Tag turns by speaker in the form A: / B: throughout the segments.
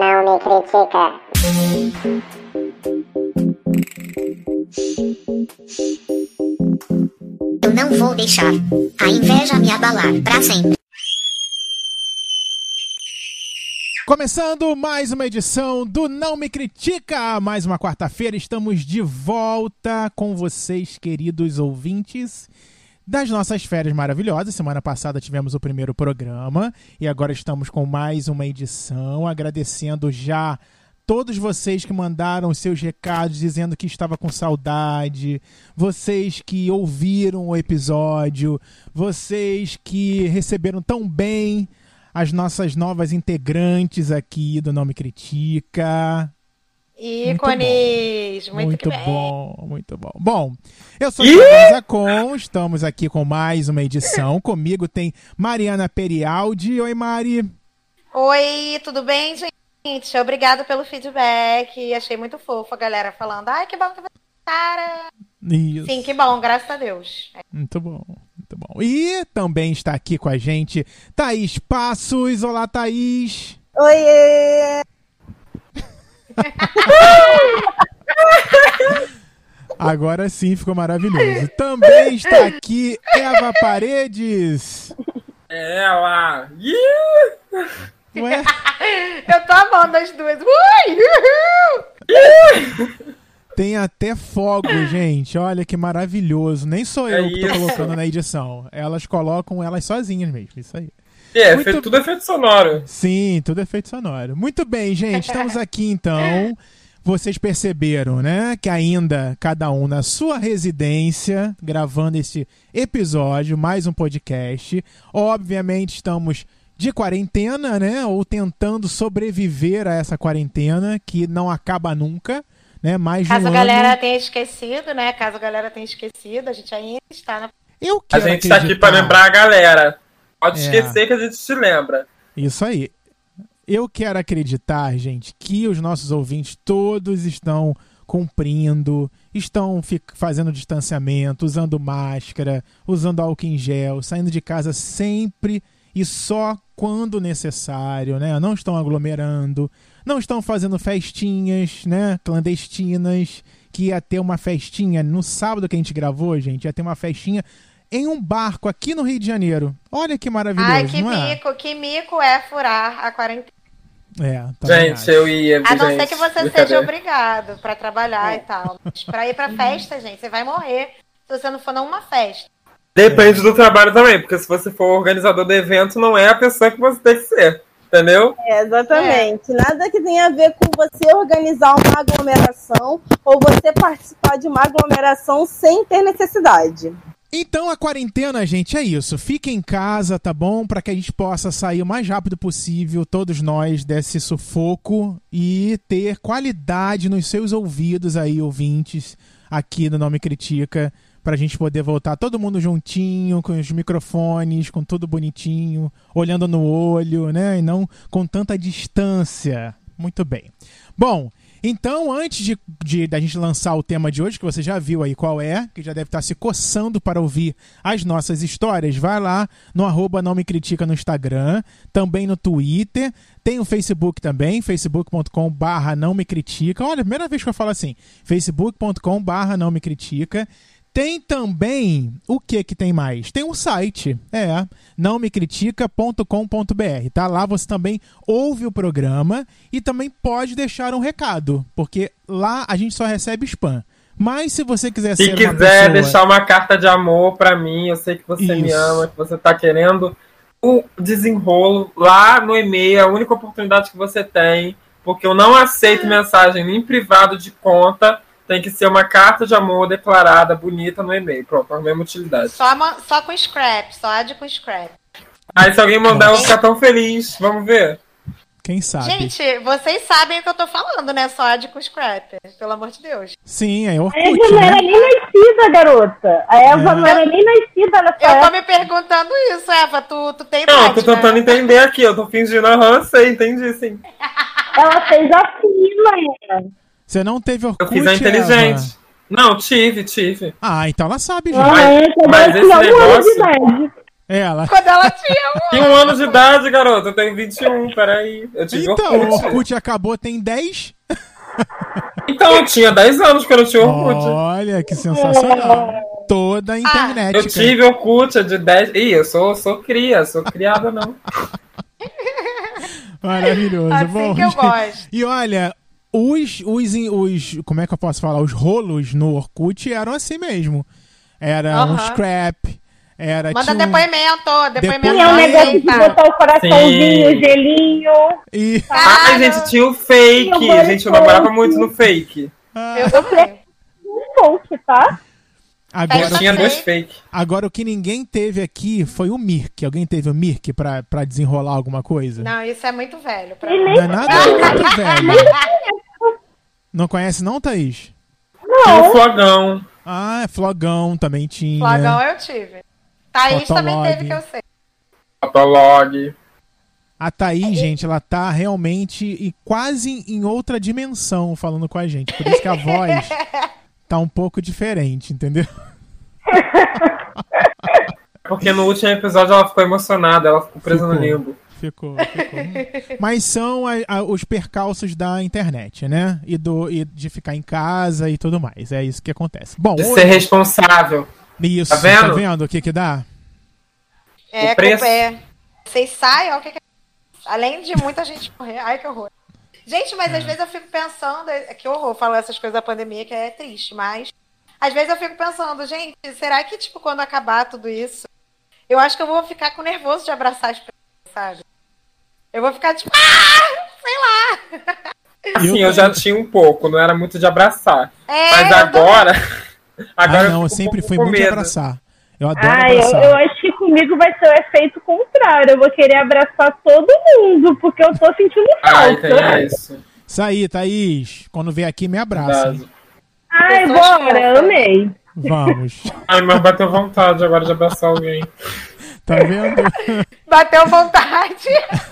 A: Não me critica.
B: Eu não vou deixar a inveja me abalar pra sempre.
C: Começando mais uma edição do Não Me Critica, mais uma quarta-feira, estamos de volta com vocês, queridos ouvintes das nossas férias maravilhosas. Semana passada tivemos o primeiro programa e agora estamos com mais uma edição, agradecendo já todos vocês que mandaram seus recados dizendo que estava com saudade, vocês que ouviram o episódio, vocês que receberam tão bem as nossas novas integrantes aqui do Não Me Critica.
D: Ícones!
C: Muito bom, muito bom. Bom, eu sou o Thiago Zacon, estamos aqui com mais uma edição. Comigo tem Mariana Perialdi. Oi, Mari.
D: Oi, tudo bem, gente? Obrigada pelo feedback. Achei muito fofo a galera falando. Ai, que bom que você cara.
C: Isso.
D: Sim, que bom, graças a Deus.
C: Muito bom, muito bom. E também está aqui com a gente Thaís Passos. Olá, Thaís.
E: Oiê!
C: Agora sim ficou maravilhoso. Também está aqui Eva Paredes.
F: Ela!
C: Ué?
D: Eu tô amando as duas.
C: Tem até fogo, gente. Olha que maravilhoso. Nem sou eu que tô colocando na edição. Elas colocam elas sozinhas mesmo. Isso aí.
F: Tudo é efeito sonoro.
C: Sim, tudo é efeito sonoro. Muito bem, gente. Estamos aqui então. Vocês perceberam, né? Que ainda cada um na sua residência, gravando esse episódio, mais um podcast. Obviamente estamos de quarentena, né? Ou tentando sobreviver a essa quarentena que não acaba nunca. Né? Mais de um
D: Caso a
C: ano.
D: galera tenha esquecido, né? Caso a galera tenha esquecido, a gente ainda está na...
F: A gente está aqui para lembrar a galera. Pode esquecer que a gente te lembra.
C: Isso aí. Eu quero acreditar, gente, que os nossos ouvintes todos estão cumprindo, estão fazendo distanciamento, usando máscara, usando álcool em gel, saindo de casa sempre e só quando necessário, né? Não estão aglomerando, não estão fazendo festinhas, né, clandestinas, que ia ter uma festinha no sábado que a gente gravou, gente, ia ter uma festinha em um barco aqui no Rio de Janeiro. Olha que maravilhoso,
D: Ai, que
C: não é?
D: mico, que mico é furar a quarentena.
F: Gente, eu ia.
D: A não ser que você seja obrigado pra trabalhar e tal. Mas pra ir pra festa, gente, você vai morrer se você não for numa festa.
F: Depende do trabalho também, porque se você for organizador do evento, não é a pessoa que você tem que ser. Entendeu?
E: Exatamente. Nada que tenha a ver com você organizar uma aglomeração ou você participar de uma aglomeração sem ter necessidade.
C: Então a quarentena, gente, é isso. Fique em casa, tá bom? Para que a gente possa sair o mais rápido possível, todos nós, desse sufoco e ter qualidade nos seus ouvidos aí, ouvintes, aqui no Não Me Critica, pra gente poder voltar todo mundo juntinho, com os microfones, com tudo bonitinho, olhando no olho, né? E não com tanta distância. Muito bem. Bom, então, antes da gente lançar o tema de hoje, que você já viu aí qual é, que já deve estar se coçando para ouvir as nossas histórias, vai lá no @Não Me Critica no Instagram, também no Twitter, tem o Facebook também, facebook.com/Não Me Critica. Olha, primeira vez que eu falo assim, facebook.com/Não Me Critica. Tem também, o que tem mais? Tem um site, nãomecritica.com.br, tá? Lá você também ouve o programa e também pode deixar um recado, porque lá a gente só recebe spam. Mas se você quiser ser uma pessoa...
F: Se quiser deixar uma carta de amor pra mim, eu sei que você me ama, que você tá querendo o desenrolo lá no e-mail, é a única oportunidade que você tem, porque eu não aceito mensagem nem privado de conta. Tem que ser uma carta de amor declarada, bonita no e-mail. Pronto, a mesma utilidade.
D: Só com scrap, só ad com scrap.
F: Aí se alguém mandar, eu vou ficar tão feliz. Vamos ver.
C: Quem sabe?
D: Gente, vocês sabem o que eu tô falando, né? Só ad com scrap, pelo amor de Deus.
C: Sim, é Orkut,
E: A Eva não era nem nascida, garota. A Eva não era nem nascida nessa época.
D: Eu tô me perguntando isso, Eva. Tu tem
F: Não,
D: idade,
F: tô tentando entender aqui. Eu tô fingindo, sei, entendi, sim.
E: Ela fez a fila,
C: Você não teve Orkut,
F: Eu fiz a inteligente.
C: Eva?
F: Não, tive.
C: Ah, então ela sabe, gente.
F: Mas esse negócio...
C: Ela.
D: Quando ela tinha
F: Tinha 1 ano de idade, garoto. Eu tenho 21, peraí. Eu tive
C: Então, o
F: Orkut.
C: Orkut acabou, tem 10.
F: Então, eu tinha 10 anos quando eu tinha Orkut.
C: Olha, que sensacional. Toda a internet.
F: Eu tive Orkut de 10. Ih, eu sou criada não.
C: Maravilhoso.
D: assim
C: Bom,
D: que eu gosto.
C: E olha, os. Como é que eu posso falar? Os rolos no Orkut eram assim mesmo. Era um scrap.
D: Manda
C: tinha
D: depoimento.
E: Tinha um negócio de botar o coraçãozinho, o gelinho.
C: E...
F: Ai, gente, tinha o fake. Gente, eu namorava muito no fake.
D: Eu também.
E: Um post, tá?
C: Agora,
F: Eu tinha 2 fake.
C: agora, o que ninguém teve aqui foi o Mirk. Alguém teve o Mirk pra desenrolar alguma coisa?
D: Não, isso é muito velho. Pra
E: E
D: mim.
E: nem
C: Não é nada muito velho. Não conhece não, Thaís?
F: Tinha o Flogão.
C: Ah, Flogão também tinha.
D: Flogão eu tive. Thaís também
C: Fotolog.
D: teve, que eu sei.
F: Fotolog.
C: A Thaís, gente, ela tá realmente e quase em outra dimensão falando com a gente. Por isso que a voz tá um pouco diferente, entendeu?
F: Porque no último episódio ela ficou emocionada, ela ficou presa no limbo.
C: Ficou. Mas são os percalços da internet, né? E de ficar em casa e tudo mais. É isso que acontece. Bom,
F: De ser responsável.
C: isso,
F: Tá vendo?
C: tá vendo o que dá?
D: É,
F: O preço.
D: Vocês saem, ó, o que é. Além de muita gente morrer. Ai, que horror. Gente, mas às vezes eu fico pensando. Que horror falar essas coisas da pandemia, que é triste, mas. Às vezes eu fico pensando, gente, será que, tipo, quando acabar tudo isso, eu acho que eu vou ficar com nervoso de abraçar as pessoas, sabe? Eu vou ficar, tipo, sei lá.
F: Assim, eu já tinha um pouco, não era muito de abraçar.
D: É,
F: Mas
D: eu
F: agora. Agora
C: não, eu
F: fico
C: sempre
F: um pouco
C: fui
F: com
C: muito de
F: medo.
C: abraçar. Eu adoro
E: Ai,
C: abraçar.
E: eu acho que comigo vai ser o efeito contrário. Eu vou querer abraçar todo mundo, porque eu tô sentindo
F: Ai,
E: falta.
F: tem isso.
C: Isso aí, Thaís. Quando vier aqui, me abraça.
F: Verdade.
E: Ai,
D: Pessoas
E: bora,
D: fofas.
E: amei.
C: Vamos.
F: Ai, mas bateu vontade agora de abraçar alguém.
C: Tá vendo?
D: Bateu vontade.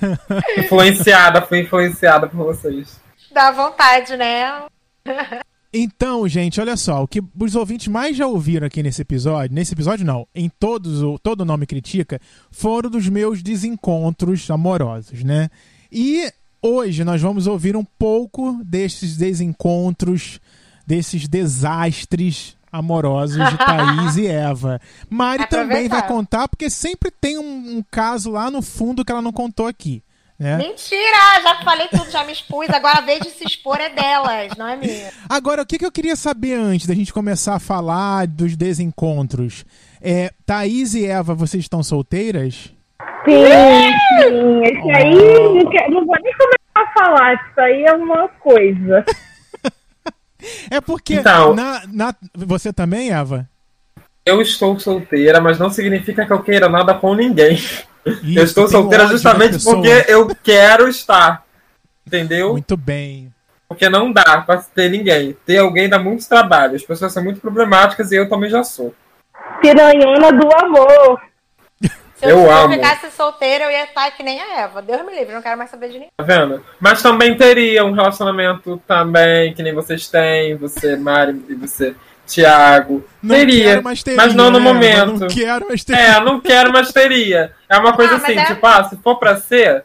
F: Fui influenciada por vocês.
D: Dá vontade, né?
C: Então, gente, olha só, o que os ouvintes mais já ouviram aqui nesse episódio não, em todo Nome Critica, foram dos meus desencontros amorosos, né? E hoje nós vamos ouvir um pouco desses desencontros, desses desastres amorosos de Thaís e Eva. Mari também vai contar, porque sempre tem um caso lá no fundo que ela não contou aqui. Né?
D: Mentira! Já falei tudo, já me expus. Agora a vez de se expor é delas, não é minha.
C: Agora, o que eu queria saber antes da gente começar a falar dos desencontros? Thaís e Eva, vocês estão solteiras?
E: Sim. Esse aí, não vou nem começar a falar. Isso aí é uma coisa.
C: É porque...
F: Então,
C: você também, Eva?
F: eu estou solteira, mas não significa que eu queira nada com ninguém.
C: Isso,
F: eu estou
C: tem
F: solteira
C: ódio
F: justamente
C: das pessoas.
F: porque eu quero estar. Entendeu?
C: Muito bem.
F: Porque não dá pra ter ninguém. Ter alguém dá muito trabalho. As pessoas são muito problemáticas e eu também já sou.
E: Piranhona do amor.
D: Se
F: Eu amo.
D: ficasse solteira, eu ia estar que nem a Eva. Deus me livre, não quero mais saber de ninguém.
F: Tá vendo? Mas também teria um relacionamento também, que nem vocês têm, você, Mari, e você, Thiago.
C: Não
F: teria,
C: quero, mas teria,
F: mas não no
C: né?
F: momento.
C: Não quero, mas teria.
F: Não quero, mas teria. É uma coisa assim, tipo, se for pra ser...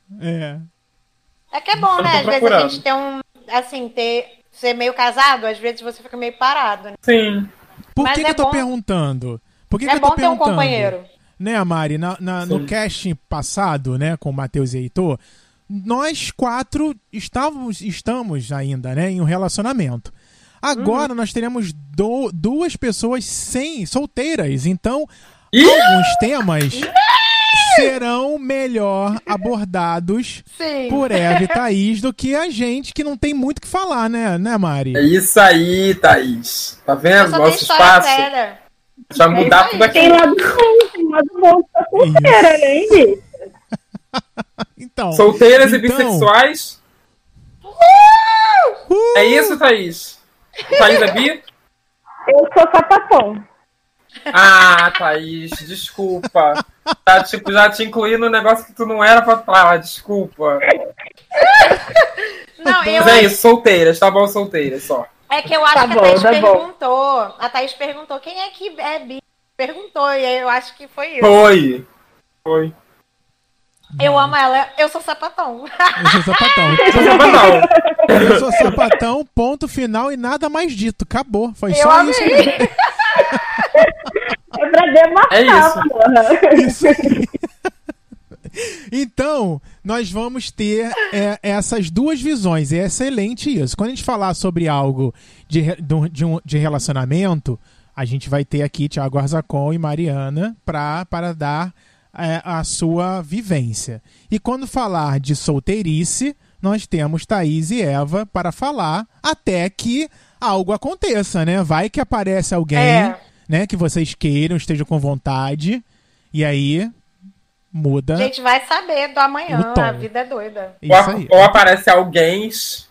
D: É que é bom,
F: Eu
D: né?
F: tô
D: Às vezes a
F: procurando.
D: gente ser meio casado, às vezes você fica meio parado, né?
F: Sim.
C: Por
D: Mas
C: que
D: é
C: eu tô
D: bom.
C: perguntando? Por que
D: É
C: eu tô
D: bom ter um
C: perguntando?
D: companheiro.
C: Né, Mari? No casting passado, né, com o Matheus e Heitor, nós 4 estamos ainda, né, em um relacionamento. Agora nós teremos 2 pessoas solteiras, então alguns temas serão melhor abordados por Eva e Thaís do que a gente, que não tem muito o que falar, né, Mari?
F: É isso aí, Thaís. Tá
D: Eu
F: vendo?
D: só tenho
F: Nosso
D: história
F: espaço.
D: séria.
F: Já mudar
D: isso
F: tudo
D: aí.
F: aqui.
E: Tem lado bom tá solteira, né, gente?
C: Então,
F: Solteiras e bissexuais. É isso, Thaís? Thaís é bi?
E: Eu sou sapatão.
F: Ah, Thaís, desculpa. Já te incluí no negócio que tu não era pra falar, desculpa.
D: Não,
F: Mas é isso, solteiras, tá bom, solteiras só.
D: É que eu acho
E: Tá
D: que
E: bom,
D: a Thaís
E: tá bom.
D: perguntou. A Thaís perguntou quem é que é bi. perguntou, e aí eu acho que foi isso.
F: Foi.
D: Eu amo ela, eu sou sapatão.
C: Eu sou sapatão.
F: Sou sapatão.
C: Eu sou sapatão, ponto final e nada mais dito. Acabou. Foi
D: Eu
C: só
D: amei.
C: isso mesmo.
E: É pra demarcar,
F: É isso.
E: porra.
C: Isso aí. Então, nós vamos ter essas duas visões. É excelente isso. Quando a gente falar sobre algo de relacionamento, a gente vai ter aqui Thiago Arzacon e Mariana para dar a sua vivência. E quando falar de solteirice, nós temos Thaís e Eva para falar até que algo aconteça, né? Vai que aparece alguém, né, que vocês queiram, estejam com vontade, e aí muda.
D: A gente vai saber do amanhã,
C: o tom.
D: a vida é doida.
C: Isso aí.
F: Ou aparece alguns.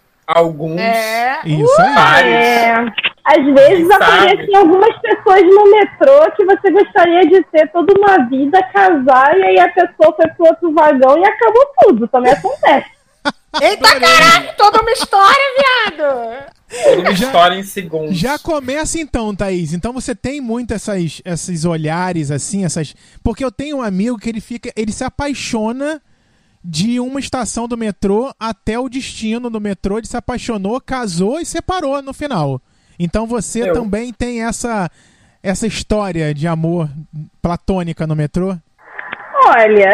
C: Isso aí.
F: Vários.
E: Às vezes
F: Quem sabe?
E: aparecem algumas pessoas no metrô que você gostaria de ter toda uma vida, casar, e aí a pessoa foi pro outro vagão e acabou tudo. Também acontece.
D: Eita caralho, toda uma história, viado!
F: Toda uma história em segundos.
C: Já começa então, Thaís. Então você tem muito esses olhares assim, porque eu tenho um amigo que ele se apaixona de uma estação do metrô até o destino do metrô, ele se apaixonou, casou e separou no final. Então você também tem essa história de amor platônica no metrô?
E: Olha,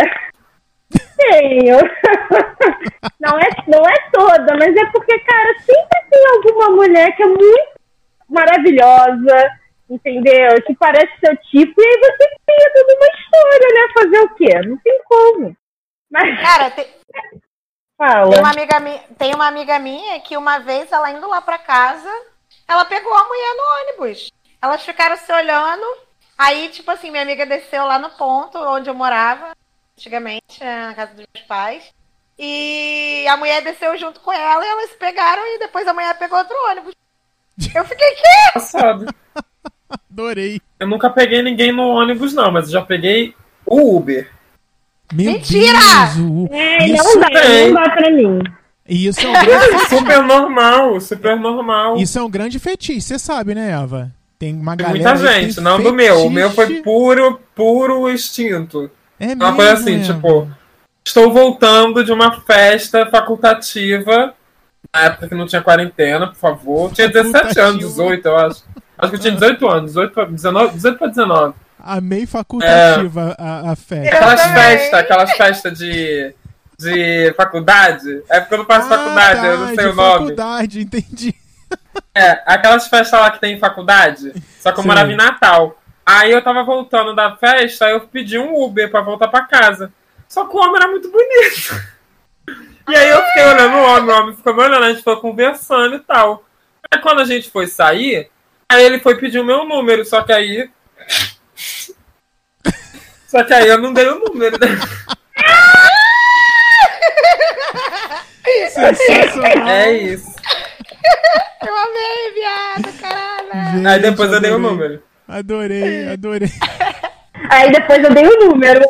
E: tenho. Não é toda, mas é porque, cara, sempre tem alguma mulher que é muito maravilhosa, entendeu? Que parece seu tipo, e aí você cria toda uma história, né? Fazer o quê? Não tem como. Mas,
D: Cara,
E: fala.
D: tem uma amiga minha que uma vez, ela indo lá pra casa, ela pegou a mulher no ônibus. Elas ficaram se olhando, aí, tipo assim, minha amiga desceu lá no ponto onde eu morava, antigamente, na casa dos meus pais, e a mulher desceu junto com ela, e elas se pegaram, e depois a mulher pegou outro ônibus. Eu fiquei, quê?
F: Passado.
C: Adorei.
F: Eu nunca peguei ninguém no ônibus, não, mas eu já peguei o Uber.
C: Meu
D: Mentira!
C: Deus,
E: Não dá pra mim.
C: isso é um grande
F: Super normal.
C: Isso é um grande fetiche, você sabe, né, Eva? Tem uma
F: Tem
C: galera
F: muita
C: aí que
F: gente,
C: tem
F: não do meu. O meu foi
C: fetiche.
F: puro instinto.
C: É
F: Uma
C: mesmo,
F: coisa assim,
C: Eva.
F: tipo, estou voltando de uma festa facultativa, na época que não tinha quarentena, por favor. Tinha 17 anos, 18, eu acho. Acho que eu tinha 18 anos, 18 pra 19.
C: Amei facultativa a festa.
F: Aquelas festas de faculdade. É porque eu não faço faculdade, eu não sei o nome.
C: Faculdade, entendi.
F: Aquelas festas lá que tem em faculdade, só que eu morava em Natal. Aí eu tava voltando da festa, aí eu pedi um Uber pra voltar pra casa. Só que o homem era muito bonito. E aí eu fiquei olhando o homem ficou me olhando, a gente foi conversando e tal. Aí quando a gente foi sair, aí ele foi pedir o meu número, só que aí eu não dei o número, né?
C: Sensacional.
F: É isso.
D: Eu amei, viado, caralho.
F: Aí depois eu dei o
C: adorei.
F: número.
C: Adorei.
E: Aí depois eu dei o número.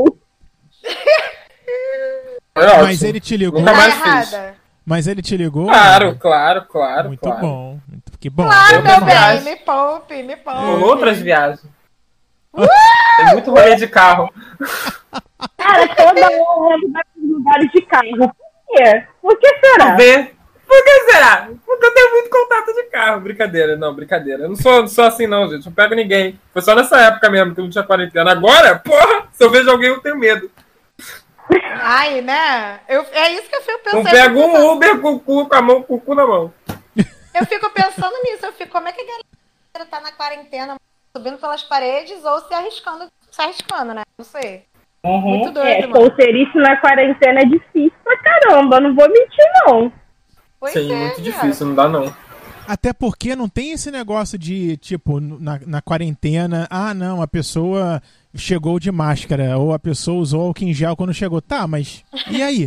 F: Foi ótimo.
C: Mas ele te ligou?
F: Nunca
D: Tá
F: mais fiz.
D: errada.
C: Mas ele te ligou?
F: Claro.
C: Muito bom. Que bom.
D: Claro,
F: Eu
D: meu
F: não
D: bem,
F: acho.
D: me poupe, me poupe.
F: Rolou outras viagens. Tem muito rolê de carro.
E: Cara, toda hora vai para lugares de carro. Por quê? Por que será?
F: Por que será? Porque eu tenho muito contato de carro. Brincadeira. Eu não sou assim não, gente. Não pego ninguém. Foi só nessa época mesmo que eu não tinha quarentena. Agora, porra, se eu vejo alguém eu tenho medo.
D: Ai, né? É isso que eu fico pensando.
F: Não pego um Uber com o cu na mão.
D: Eu fico pensando nisso. Como é que a galera tá na quarentena, subindo pelas paredes ou se arriscando, né? Não sei. Muito doido, mano.
E: Solteirice na quarentena é difícil pra caramba, não vou mentir não.
D: Pois
F: Sim,
D: é,
F: muito
D: viado.
F: difícil, não dá não.
C: Até porque não tem esse negócio de, tipo, na quarentena, não, a pessoa chegou de máscara, ou a pessoa usou álcool em gel quando chegou. Tá, mas e aí?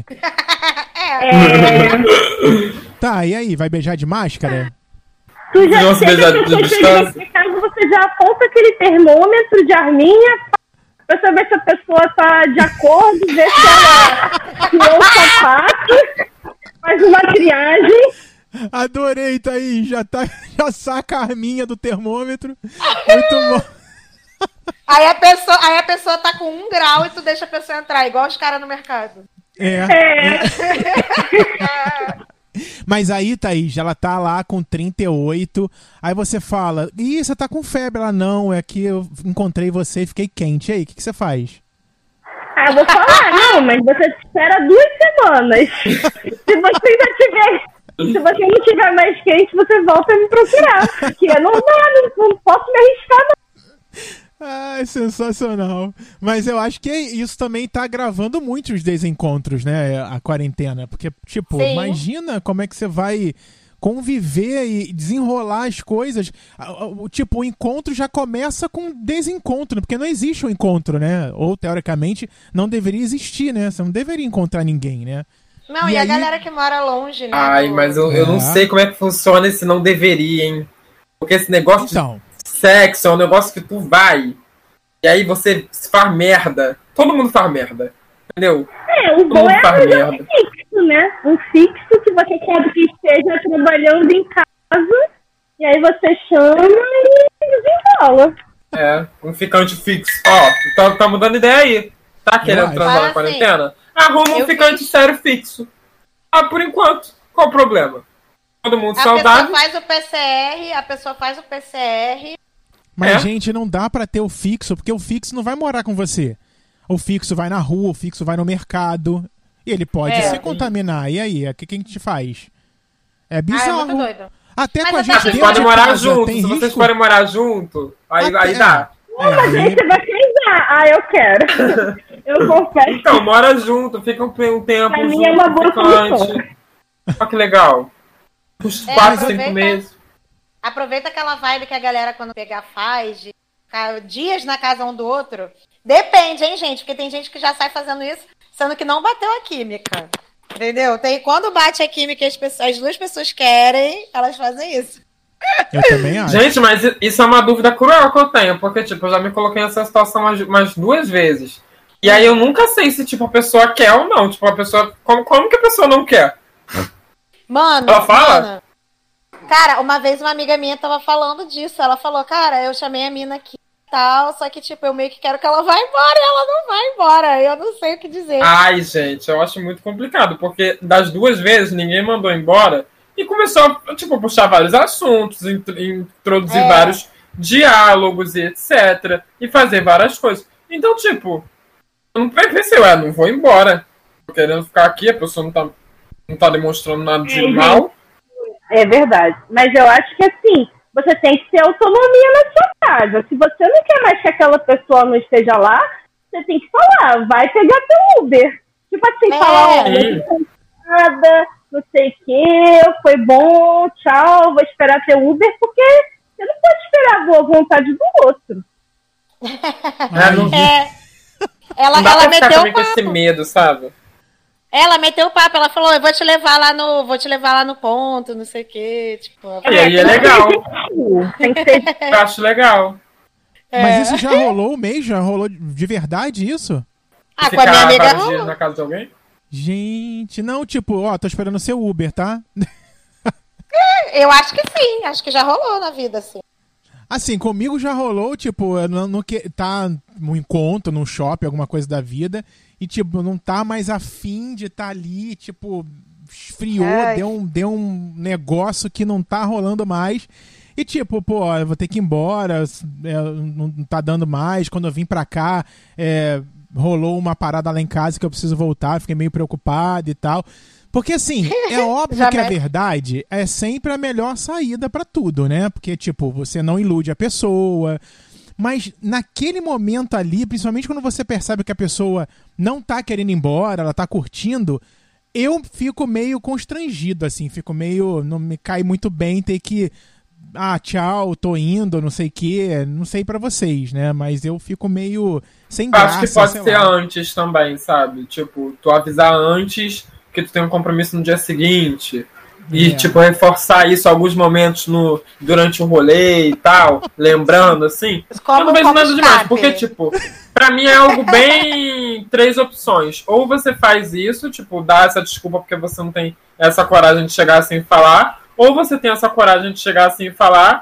C: Tá, e aí? Vai beijar de máscara?
E: Tu já
F: Não se beijar de
E: chega
F: distância.
E: em casa, você já aponta aquele termômetro de arminha pra saber se a pessoa tá de acordo, ver se ela tirou o sapato, faz uma triagem.
C: Adorei, Thaís. Já saca a arminha do termômetro. Muito bom.
D: Aí a pessoa tá com 1 grau e tu deixa a pessoa entrar, igual os caras no mercado.
C: Mas aí, Thaís, ela tá lá com 38, aí você fala, ih, você tá com febre. Ela, não, é que eu encontrei você e fiquei quente. E aí, o que você faz?
E: Eu vou falar, não, mas você espera 2 semanas. Se você não tiver mais quente, você volta a me procurar. Porque não posso me arriscar, não.
C: Ai, sensacional. Mas eu acho que isso também tá agravando muito os desencontros, né? A quarentena. Porque, tipo,
D: Sim.
C: Imagina como é que você vai conviver e desenrolar as coisas. Tipo, o encontro já começa com desencontro, porque não existe o encontro, né? Ou, teoricamente, não deveria existir, né? Você não deveria encontrar ninguém, né?
D: Não, e a galera que mora longe, né?
F: Ai, mas eu não sei como é que funciona esse não deveria, hein? Porque esse negócio de sexo é um negócio que tu vai e aí você faz merda. Todo mundo faz merda, entendeu?
E: O bom é arranjar um fixo, né? Um fixo que você quer que esteja trabalhando em casa e aí você chama e desenrola.
F: Um ficante fixo. Ó, tá mudando ideia aí. Tá querendo transar na quarentena? Arruma um ficante sério fixo. Por enquanto, qual o problema? Todo mundo saudável.
D: A pessoa faz o PCR.
C: Mas, gente, não dá pra ter o fixo, porque o fixo não vai morar com você. O fixo vai na rua, o fixo vai no mercado. E ele pode se contaminar. E aí, o que a gente faz? É bizarro.
D: É muito doido.
C: Até
D: mas
C: com a gente
F: vocês podem morar juntos. Se vocês forem morar junto, aí dá.
E: Mas aí você vai casar. Eu quero. Eu confesso.
F: Então, mora junto, fica um tempo
E: pra
F: junto.
E: Mim é uma boa solução.
F: Olha que legal. Uns 4, 5 meses.
D: Aproveita aquela vibe que a galera, quando pegar, faz, de ficar dias na casa um do outro. Depende, hein, gente? Porque tem gente que já sai fazendo isso, sendo que não bateu a química. Entendeu? Quando bate a química e as 2 pessoas querem, elas fazem isso.
C: Eu também acho.
F: Gente, mas isso é uma dúvida cruel que eu tenho, porque, tipo, eu já me coloquei nessa situação umas 2 vezes. E aí eu nunca sei se, tipo, a pessoa quer ou não. Tipo, a pessoa... Como que a pessoa não quer?
D: Mano,
F: ela fala?
D: Cara, uma vez uma amiga minha tava falando disso. Ela falou, cara, eu chamei a mina aqui e tal, só que, tipo, eu meio que quero que ela vá embora e ela não vai embora. Eu não sei o que dizer.
F: Ai, gente, eu acho muito complicado, porque das 2 vezes ninguém mandou embora e começou a, tipo, puxar vários assuntos, introduzir vários diálogos e etc. E fazer várias coisas. Então, tipo, eu não pensei, não vou embora. Tô querendo ficar aqui, a pessoa não tá demonstrando nada de mal.
E: É verdade. Mas eu acho que, assim, você tem que ter autonomia na sua casa. Se você não quer mais que aquela pessoa não esteja lá, você tem que falar, vai pegar teu Uber. Tipo assim, falar, olha, nada, não sei o que, foi bom, tchau, vou esperar teu Uber, porque você não pode esperar a boa vontade do outro.
D: Ela meteu o
F: com esse medo, sabe?
D: Ela meteu o papo, ela falou, eu vou te levar lá no ponto, não sei o quê. Tipo,
F: e aí é legal. Eu acho legal.
C: Mas isso já rolou mesmo? Já rolou de verdade isso?
D: Com a minha amiga rolou.
F: Na casa de alguém?
C: Gente, não, tipo, tô esperando o seu Uber, tá?
D: Eu acho que sim, acho que já rolou na vida, assim.
C: Assim, comigo já rolou, tipo, tá num encontro, num shopping, alguma coisa da vida, e, tipo, não tá mais afim de estar ali, tipo, esfriou, deu um negócio que não tá rolando mais. E, tipo, eu vou ter que ir embora, não tá dando mais. Quando eu vim pra cá, rolou uma parada lá em casa que eu preciso voltar, fiquei meio preocupado e tal. Porque, assim, é óbvio que a verdade é sempre a melhor saída pra tudo, né? Porque, tipo, você não ilude a pessoa. Mas naquele momento ali, principalmente quando você percebe que a pessoa não tá querendo ir embora, ela tá curtindo, eu fico meio constrangido, assim. Fico meio... Não me cai muito bem ter que... tchau, tô indo, não sei o quê. Não sei pra vocês, né? Mas eu fico meio sem graça.
F: Acho que pode ser antes também, sabe? Tipo, tu avisar antes... que tu tem um compromisso no dia seguinte e, tipo, reforçar isso alguns momentos durante o rolê e tal, lembrando, assim, eu não vejo nada demais, porque, tipo, pra mim é algo bem 3 opções, ou você faz isso, tipo, dá essa desculpa porque você não tem essa coragem de chegar assim e falar, ou você tem essa coragem de chegar assim e falar,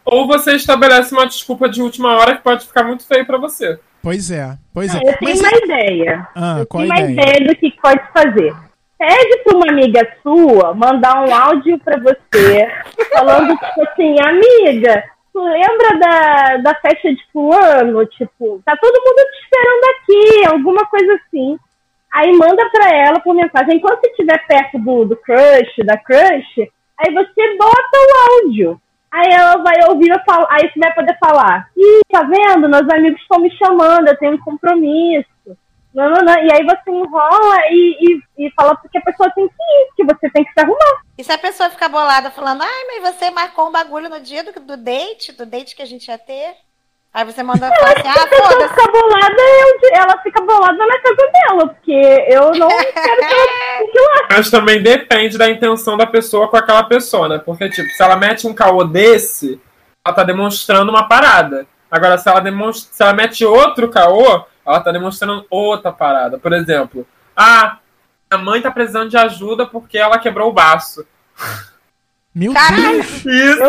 F: Ou você estabelece uma desculpa de última hora que pode ficar muito feio pra você.
C: Pois é.
E: Eu tenho uma ideia.
C: Qual
E: uma
C: ideia?
E: ideia do que pode fazer. Pede pra uma amiga sua mandar um áudio pra você, falando tipo assim, amiga, tu lembra da festa de fulano? Tipo, tá todo mundo te esperando aqui, alguma coisa assim. Aí manda pra ela por mensagem. Enquanto você estiver perto do crush, da crush, aí você bota o áudio. Aí ela vai ouvir, aí você vai poder falar, tá vendo? Meus amigos estão me chamando, eu tenho um compromisso. Não. E aí você enrola e fala porque a pessoa tem que ir, que você tem que se arrumar.
D: E se a pessoa ficar bolada falando, mas você marcou um bagulho no dia do date que a gente ia ter? Aí você manda falar assim, foda-se.
E: Ela fica bolada na casa dela, porque eu não quero que ela fique lá.
F: Mas também depende da intenção da pessoa com aquela pessoa, né? Porque, tipo, se ela mete um caô desse, ela tá demonstrando uma parada. Agora, se ela mete outro caô, ela tá demonstrando outra parada. Por exemplo, a mãe tá precisando de ajuda porque ela quebrou o baço.
C: Meu
D: Caralho.
C: Deus!
F: Isso!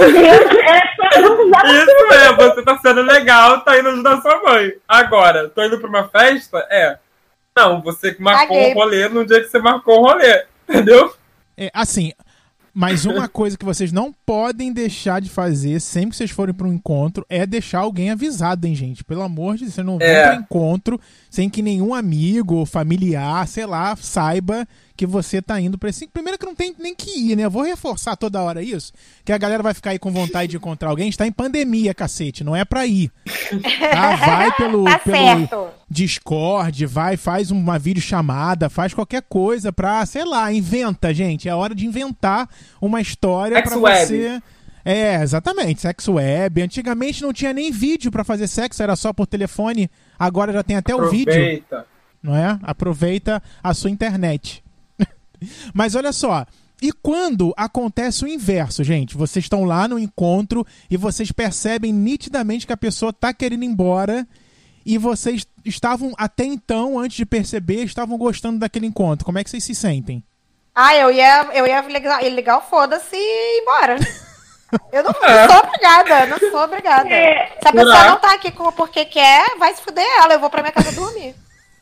F: Você tá sendo legal, tá indo ajudar sua mãe. Agora, tô indo pra uma festa? Não, você marcou um rolê no dia que você marcou o rolê, entendeu?
C: Assim, mas uma coisa que vocês não podem deixar de fazer sempre que vocês forem para um encontro é deixar alguém avisado, hein, gente? Pelo amor de Deus, você não vai para encontro sem que nenhum amigo ou familiar, sei lá, saiba que você tá indo pra esse... Primeiro que não tem nem que ir, né? Eu vou reforçar toda hora isso, que a galera vai ficar aí com vontade de encontrar alguém. A gente tá em pandemia, cacete, não é pra ir. Tá? Vai pelo Discord, faz uma videochamada, faz qualquer coisa pra, sei lá, inventa, gente. É hora de inventar uma história pra você... Exatamente, sexo web. Antigamente não tinha nem vídeo pra fazer sexo, era só por telefone. Agora já tem até o vídeo. Não é? Aproveita a sua internet. Mas olha só, e quando acontece o inverso, gente? Vocês estão lá no encontro e vocês percebem nitidamente que a pessoa tá querendo ir embora e vocês estavam, até então, antes de perceber, estavam gostando daquele encontro. Como é que vocês se sentem?
D: Eu ia ligar o foda-se e ir embora. Eu não sou obrigada. Se a pessoa não tá aqui porque quer, vai se fuder ela. Eu vou pra minha casa dormir.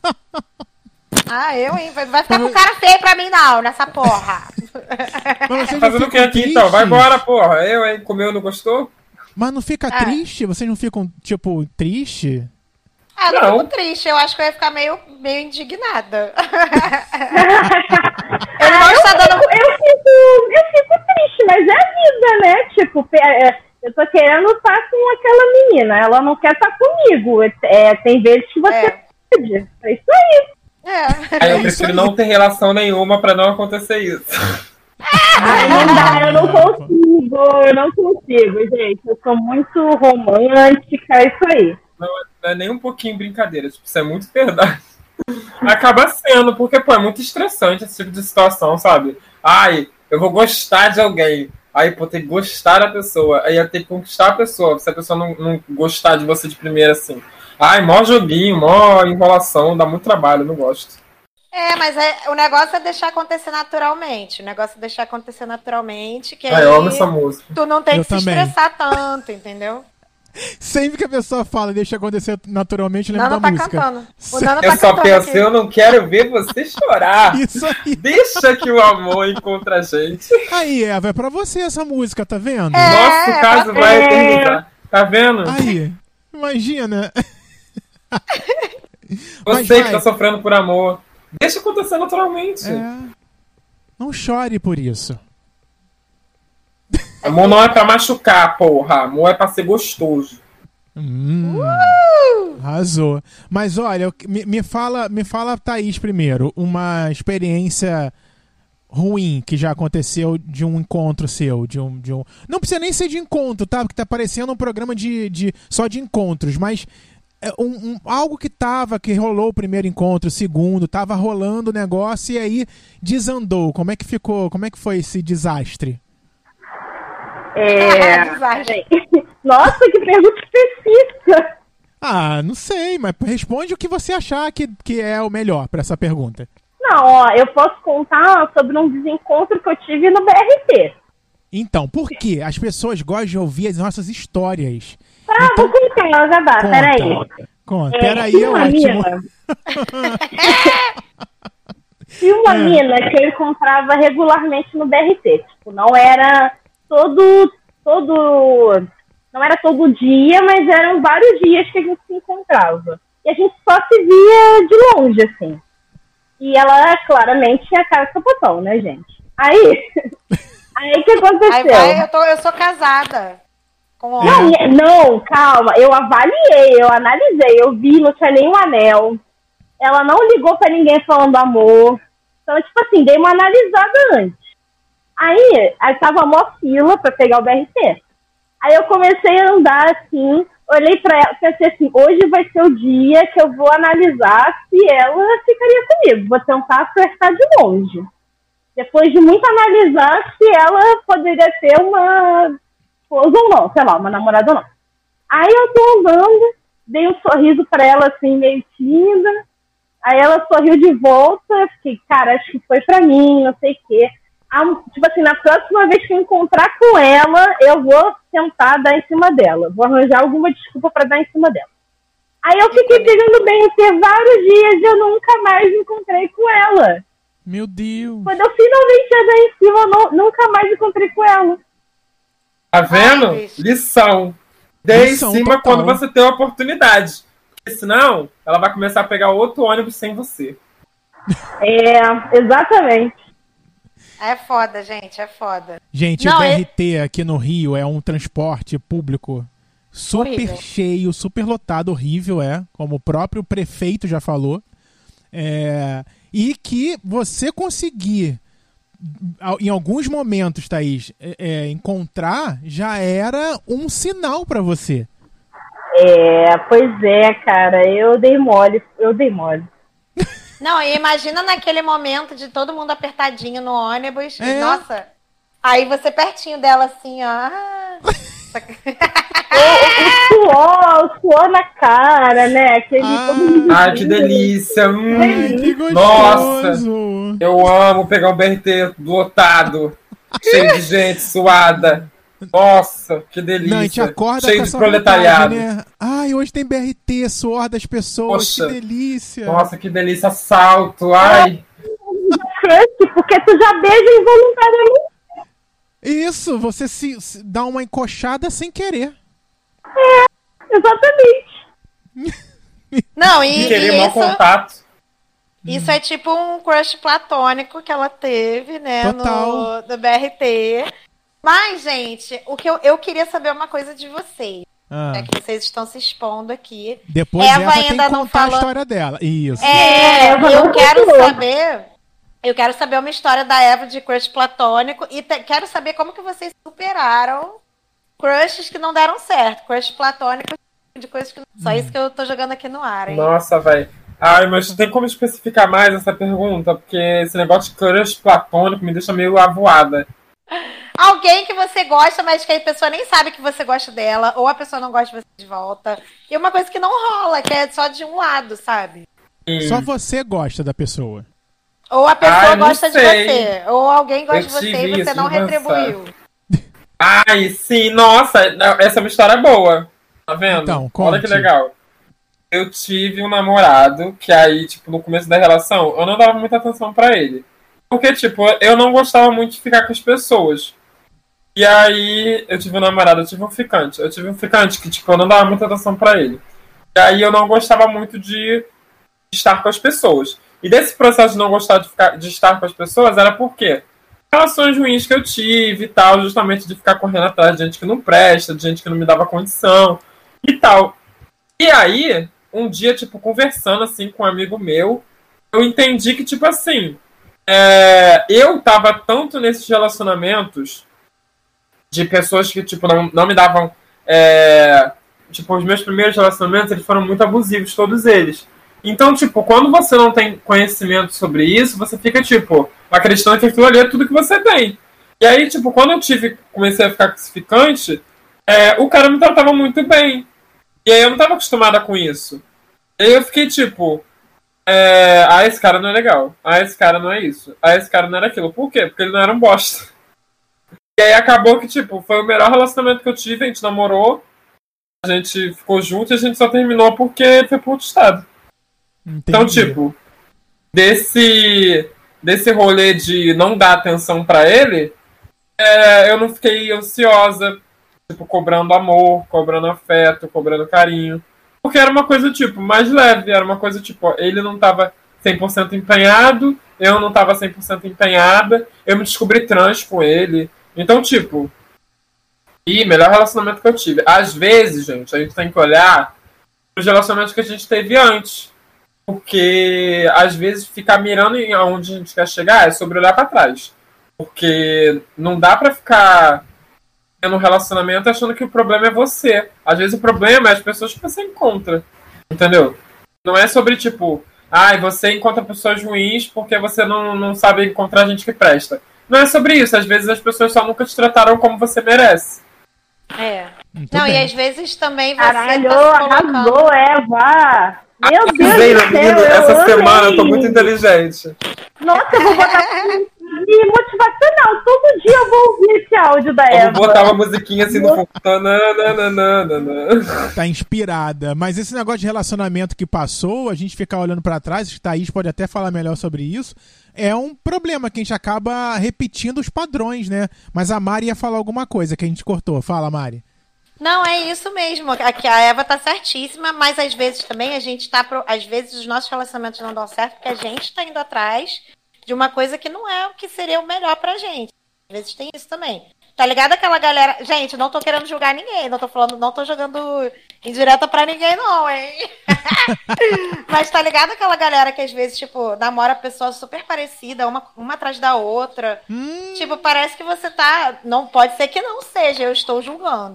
D: Vai ficar com cara feio pra mim não, nessa porra.
F: Fazendo o que aqui então? Vai embora, porra. Comeu, não gostou?
C: Mas não fica triste? Vocês não ficam, tipo, triste?
D: Eu não fico triste, eu acho que eu ia ficar meio indignada.
E: Eu fico triste, mas é a vida, né? Tipo, eu tô querendo estar com aquela menina, ela não quer estar comigo. Tem vezes que você pede. É isso aí.
F: Eu prefiro não ter relação nenhuma pra não acontecer isso.
E: Não dá, eu não consigo, gente. Eu sou muito romântica, é isso aí.
F: Não é nem um pouquinho brincadeira, tipo, isso é muito verdade. Acaba sendo, porque, é muito estressante esse tipo de situação, sabe? Eu vou gostar de alguém. Aí, tem que gostar da pessoa. Aí, eu tenho que conquistar a pessoa. Se a pessoa não gostar de você de primeira, assim. Mó joguinho, mó enrolação, dá muito trabalho, eu não gosto.
D: Mas o negócio é deixar acontecer naturalmente. Que aí
F: eu amo essa música.
D: Tu não tem que se estressar tanto, entendeu?
C: Sempre que a pessoa fala deixa acontecer naturalmente, lembra da música.
D: Cantando.
F: Eu só penso, eu não quero ver você chorar.
C: Isso aí.
F: Deixa que o amor encontre a gente.
C: Aí, Eva, é pra você essa música, tá vendo?
F: Nosso caso vai eternizar. Tá vendo?
C: Aí, imagina.
F: Você que tá sofrendo por amor. Deixa acontecer naturalmente.
C: Não chore por isso.
F: Amor não é pra machucar, porra. Amor é pra ser gostoso.
C: Arrasou. Mas olha, me fala, Thaís, primeiro, uma experiência ruim que já aconteceu de um encontro seu, de um... Não precisa nem ser de encontro, tá? Porque tá parecendo um programa só de encontros, mas algo que rolou o primeiro encontro, o segundo, tava rolando o negócio e aí desandou. Como é que ficou? Como é que foi esse desastre?
E: Nossa, que pergunta específica.
C: Não sei, mas responde o que você achar que é o melhor pra essa pergunta.
E: Não, eu posso contar sobre um desencontro que eu tive no BRT.
C: Então, por quê? As pessoas gostam de ouvir as nossas histórias.
E: Vou contar, Gabá, peraí.
C: Conta, peraí, é ótimo.
E: E uma mina que eu encontrava regularmente no BRT. Tipo, não era não era todo dia, mas eram vários dias que a gente se encontrava. E a gente só se via de longe, assim. E ela claramente tinha cara de sapatão, né, gente? Aí o que aconteceu?
D: Eu sou casada com
E: homem. Não, calma. Eu avaliei, eu analisei. Eu vi, não tinha nenhum anel. Ela não ligou pra ninguém falando amor. Então, tipo assim, dei uma analisada antes. Aí tava mó fila pra pegar o BRT. Aí eu comecei a andar assim, olhei pra ela, pensei assim, hoje vai ser o dia que eu vou analisar se ela ficaria comigo. Vou tentar flertar de longe. Depois de muito analisar se ela poderia ter uma esposa ou não, sei lá, uma namorada ou não. Aí eu tô andando, dei um sorriso pra ela assim, meio tímida. Aí ela sorriu de volta, fiquei, cara, acho que foi pra mim, não sei o quê. Tipo assim, na próxima vez que eu encontrar com ela, eu vou tentar dar em cima dela. Vou arranjar alguma desculpa pra dar em cima dela. Aí eu fiquei pegando bem, ter vários dias e eu nunca mais encontrei com ela.
C: Meu Deus.
E: Quando eu finalmente ia dar em cima, eu nunca mais encontrei com ela.
F: Tá vendo? Lição. Dê em cima
C: total.
F: quando você tem a oportunidade. Porque senão, ela vai começar a pegar outro ônibus sem você.
E: Exatamente.
D: É foda, gente, é foda.
C: Gente, o BRT aqui no Rio é um transporte público super
D: horrível.
C: Cheio, super lotado, horrível, como o próprio prefeito já falou. E que você conseguir, em alguns momentos, Thaís, encontrar, já era um sinal pra você.
E: Pois é, cara, eu dei mole.
D: Não, e imagina naquele momento de todo mundo apertadinho no ônibus. Nossa, aí você pertinho dela assim, ó.
E: o suor na cara, né?
F: Ai, que delícia.
C: Que gostoso.
F: Nossa, eu amo pegar um BRT lotado, cheio de gente suada. Nossa, que delícia.
C: Não, a gente acorda
F: cheio
C: com
F: de
C: essa
F: proletariado.
C: vontade, né? Ai, hoje tem BRT, suor das pessoas,
F: Poxa.
C: que delícia.
F: Nossa, que delícia, assalto, ai.
E: Porque tu já beija involuntariamente.
C: Isso, você se dá uma encoxada sem querer.
E: Exatamente.
D: Não, e
F: querer mau contato.
D: Isso é tipo um crush platônico que ela teve, né?
C: Total.
D: No BRT. Mas, gente, o que eu queria saber uma coisa de vocês. Que vocês estão se expondo aqui.
C: Depois Eva tem que contar a história dela. Isso.
D: Eu quero saber uma história da Eva de crush platônico e quero saber como que vocês superaram crushes que não deram certo. Crush platônico de coisas que... Só isso que eu tô jogando aqui no ar, hein?
F: Nossa, velho. Ai, mas tem como especificar mais essa pergunta? Porque esse negócio de crush platônico me deixa meio avoada.
D: Alguém que você gosta, mas que a pessoa nem sabe que você gosta dela, ou a pessoa não gosta de você de volta. E uma coisa que não rola, que é só de um lado, sabe?
C: Só você gosta da pessoa.
D: Ou a pessoa gosta de você, ou alguém gosta de você e você não retribuiu.
F: Ai, sim, nossa, essa é uma história boa. Tá vendo?
C: Então,
F: olha que legal. Eu tive um namorado que aí, tipo, no começo da relação, eu não dava muita atenção pra ele. Porque, tipo, eu não gostava muito de ficar com as pessoas. E aí, eu tive um namorado, eu tive um ficante. Eu tive um ficante que, tipo, eu não dava muita atenção pra ele. E aí, eu não gostava muito de estar com as pessoas. E desse processo de não gostar de estar com as pessoas, era por quê? Relações ruins que eu tive e tal, justamente de ficar correndo atrás de gente que não presta, de gente que não me dava condição e tal. E aí, um dia, tipo, conversando, assim, com um amigo meu, eu entendi que, tipo, assim... eu tava tanto nesses relacionamentos de pessoas que, tipo, não me davam... tipo, os meus primeiros relacionamentos, eles foram muito abusivos, todos eles. Então, tipo, quando você não tem conhecimento sobre isso, você fica, tipo, acreditando que aquilo ali é tudo que você tem. E aí, tipo, quando eu comecei a ficar com esse ficante, o cara me tratava muito bem. E aí eu não tava acostumada com isso. E aí eu fiquei, tipo... esse cara não é legal. Esse cara não é isso. Esse cara não era aquilo. Por quê? Porque ele não era um bosta. E aí acabou que, tipo, foi o melhor relacionamento que eu tive, a gente namorou, a gente ficou junto e a gente só terminou porque ele foi pro outro estado.
C: Entendi.
F: Então, tipo, desse rolê de não dar atenção pra ele, eu não fiquei ansiosa, tipo, cobrando amor, cobrando afeto, cobrando carinho. Porque era uma coisa, tipo, mais leve, era uma coisa, tipo, ele não tava 100% empenhado, eu não tava 100% empenhada, eu me descobri trans com ele. Então, tipo, melhor relacionamento que eu tive. Às vezes, gente, a gente tem que olhar os relacionamentos que a gente teve antes. Porque, às vezes, ficar mirando em onde a gente quer chegar é sobre olhar pra trás. Porque não dá pra ficar no relacionamento achando que o problema é você. Às vezes o problema é as pessoas que você encontra. Entendeu? Não é sobre, tipo, você encontra pessoas ruins porque você não sabe encontrar gente que presta. Não é sobre isso. Às vezes as pessoas só nunca te trataram como você merece.
C: Muito
D: Não,
C: bem.
D: e às vezes também você
E: Caralho,
D: tá se colocando...
E: arrasou, Eva! Meu Deus do céu,
F: Menino, essa
E: amei.
F: semana eu tô muito inteligente.
E: Nossa, eu vou botar de motivacional. Todo dia eu vou ouvir esse áudio da Eva.
F: Eu vou botar uma musiquinha assim no fundo.
C: Tá inspirada. Mas esse negócio de relacionamento que passou, a gente ficar olhando pra trás, a Thaís pode até falar melhor sobre isso, é um problema que a gente acaba repetindo os padrões, né? Mas a Mari ia falar alguma coisa que a gente cortou. Fala, Mari.
D: Não, é isso mesmo. Aqui a Eva tá certíssima, mas às vezes também a gente tá... Às vezes os nossos relacionamentos não dão certo porque a gente tá indo atrás de uma coisa que não é o que seria o melhor pra gente. Às vezes tem isso também. Tá ligado aquela galera... Gente, não tô querendo julgar ninguém. Não tô jogando indireta pra ninguém, não, hein? Mas tá ligado aquela galera que às vezes, tipo, namora pessoas super parecidas, uma atrás da outra. Tipo, parece que você tá... Não pode ser que não seja, eu estou julgando.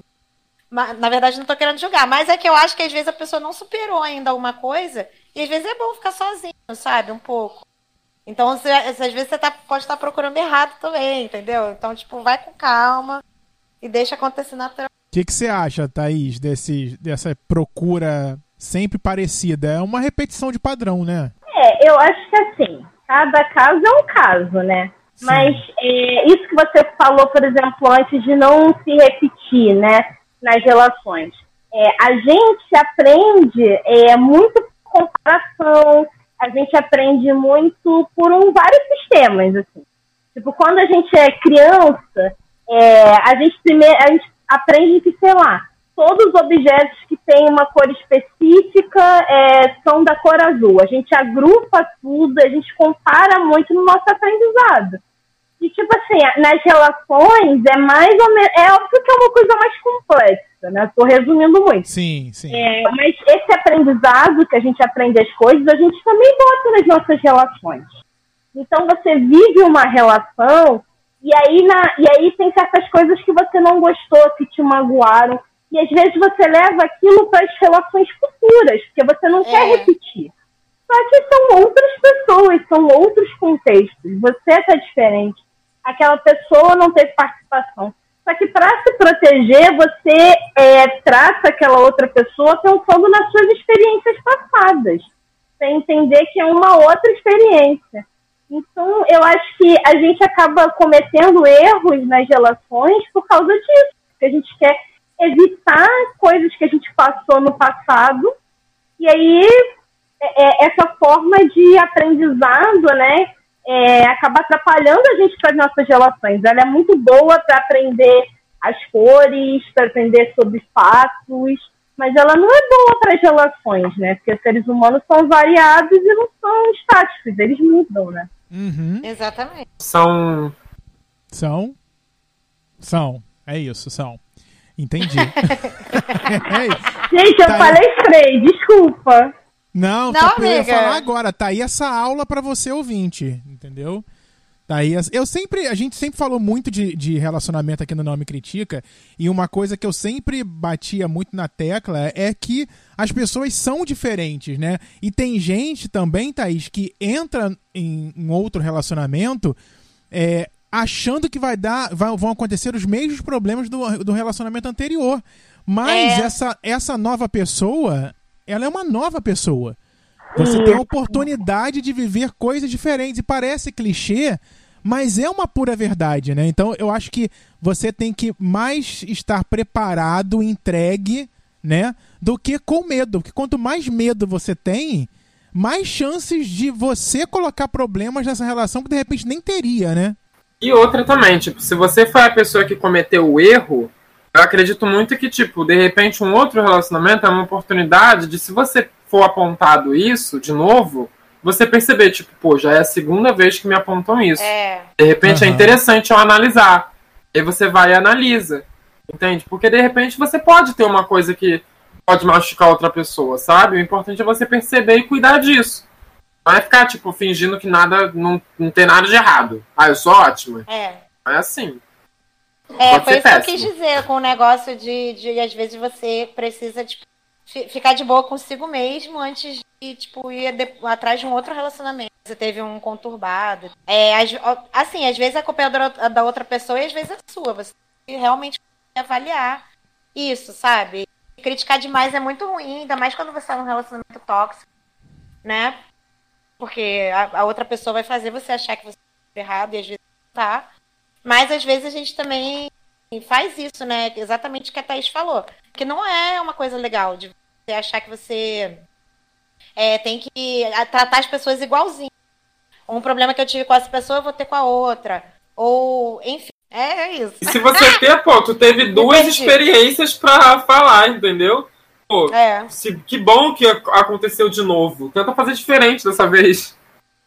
D: Na verdade, não tô querendo julgar, mas é que eu acho que às vezes a pessoa não superou ainda alguma coisa e às vezes é bom ficar sozinho, sabe? Um pouco. Então, às vezes você pode estar procurando errado também, entendeu? Então, tipo, vai com calma e deixa acontecer naturalmente.
C: O que você acha, Thaís, dessa procura sempre parecida? É uma repetição de padrão, né?
E: Eu acho que assim, cada caso é um caso, né?
C: Sim.
E: Mas isso que você falou, por exemplo, antes de não se repetir, né? Nas relações. A gente aprende muito por comparação, a gente aprende muito por vários sistemas, assim. Tipo, quando a gente é criança, a gente aprende que, sei lá, todos os objetos que têm uma cor específica são da cor azul. A gente agrupa tudo, a gente compara muito no nosso aprendizado. E, tipo assim, nas relações é mais ou menos... É óbvio que é uma coisa mais complexa, né? Tô resumindo muito.
C: Sim, sim.
E: Mas esse aprendizado que a gente aprende as coisas, a gente também bota nas nossas relações. Então, você vive uma relação e aí tem certas coisas que você não gostou, que te magoaram. E, às vezes, você leva aquilo para as relações futuras, porque você não quer repetir. Só que são outras pessoas, são outros contextos. Você está diferente. Aquela pessoa não teve participação. Só que para se proteger, você trata aquela outra pessoa pensando nas suas experiências passadas. Sem entender que é uma outra experiência. Então, eu acho que a gente acaba cometendo erros nas relações por causa disso. Porque a gente quer evitar coisas que a gente passou no passado. E aí, essa forma de aprendizado, né? Acaba atrapalhando a gente para as nossas relações. Ela é muito boa para aprender as cores, para aprender sobre fatos, mas ela não é boa para as relações, né? Porque os seres humanos são variados e não são estáticos, eles mudam, né?
C: Uhum.
D: Exatamente.
F: São.
C: É isso, são. Entendi.
E: Gente, eu falei freio, desculpa.
C: Não,
D: Não,
C: só que eu ia
D: amiga.
C: falar agora. Tá aí essa aula pra você ouvinte, entendeu? Tá aí, a gente sempre falou muito de relacionamento aqui no Não Me Critica, e uma coisa que eu sempre batia muito na tecla é que as pessoas são diferentes, né? E tem gente também, Thaís, que entra em outro relacionamento achando que vão acontecer os mesmos problemas do relacionamento anterior. Mas essa nova pessoa, ela é uma nova pessoa. Você tem a oportunidade de viver coisas diferentes. E parece clichê, mas é uma pura verdade, né? Então eu acho que você tem que mais estar preparado, entregue, né? Do que com medo. Porque quanto mais medo você tem, mais chances de você colocar problemas nessa relação que de repente nem teria, né?
F: E outra também, tipo, se você foi a pessoa que cometeu o erro, eu acredito muito que, tipo, de repente um outro relacionamento é uma oportunidade de, se você for apontado isso, de novo, você perceber, tipo, pô, já é a segunda vez que me apontam isso. De repente é interessante eu analisar. Aí você vai e analisa, entende? Porque de repente você pode ter uma coisa que pode machucar outra pessoa, sabe? O importante é você perceber e cuidar disso. Não é ficar, tipo, fingindo que nada, não tem nada de errado. Ah, eu sou ótima. Não é assim.
D: Foi isso que eu quis dizer, com o negócio de às vezes você precisa, tipo, ficar de boa consigo mesmo antes de, tipo, ir atrás de um outro relacionamento. Você teve um conturbado. Assim, às vezes a culpa é da outra pessoa e às vezes é sua. Você tem que realmente avaliar isso, sabe? Criticar demais é muito ruim, ainda mais quando você tá num relacionamento tóxico, né? Porque a outra pessoa vai fazer você achar que você tá errado e às vezes não tá. Mas às vezes a gente também faz isso, né? Exatamente o que a Thaís falou. Que não é uma coisa legal de você achar que você tem que tratar as pessoas igualzinho. Um problema que eu tive com essa pessoa, eu vou ter com a outra. Ou, enfim, é isso.
F: E se você tu teve duas experiências pra falar, entendeu? Pô, que bom que aconteceu de novo. Tenta fazer diferente dessa vez.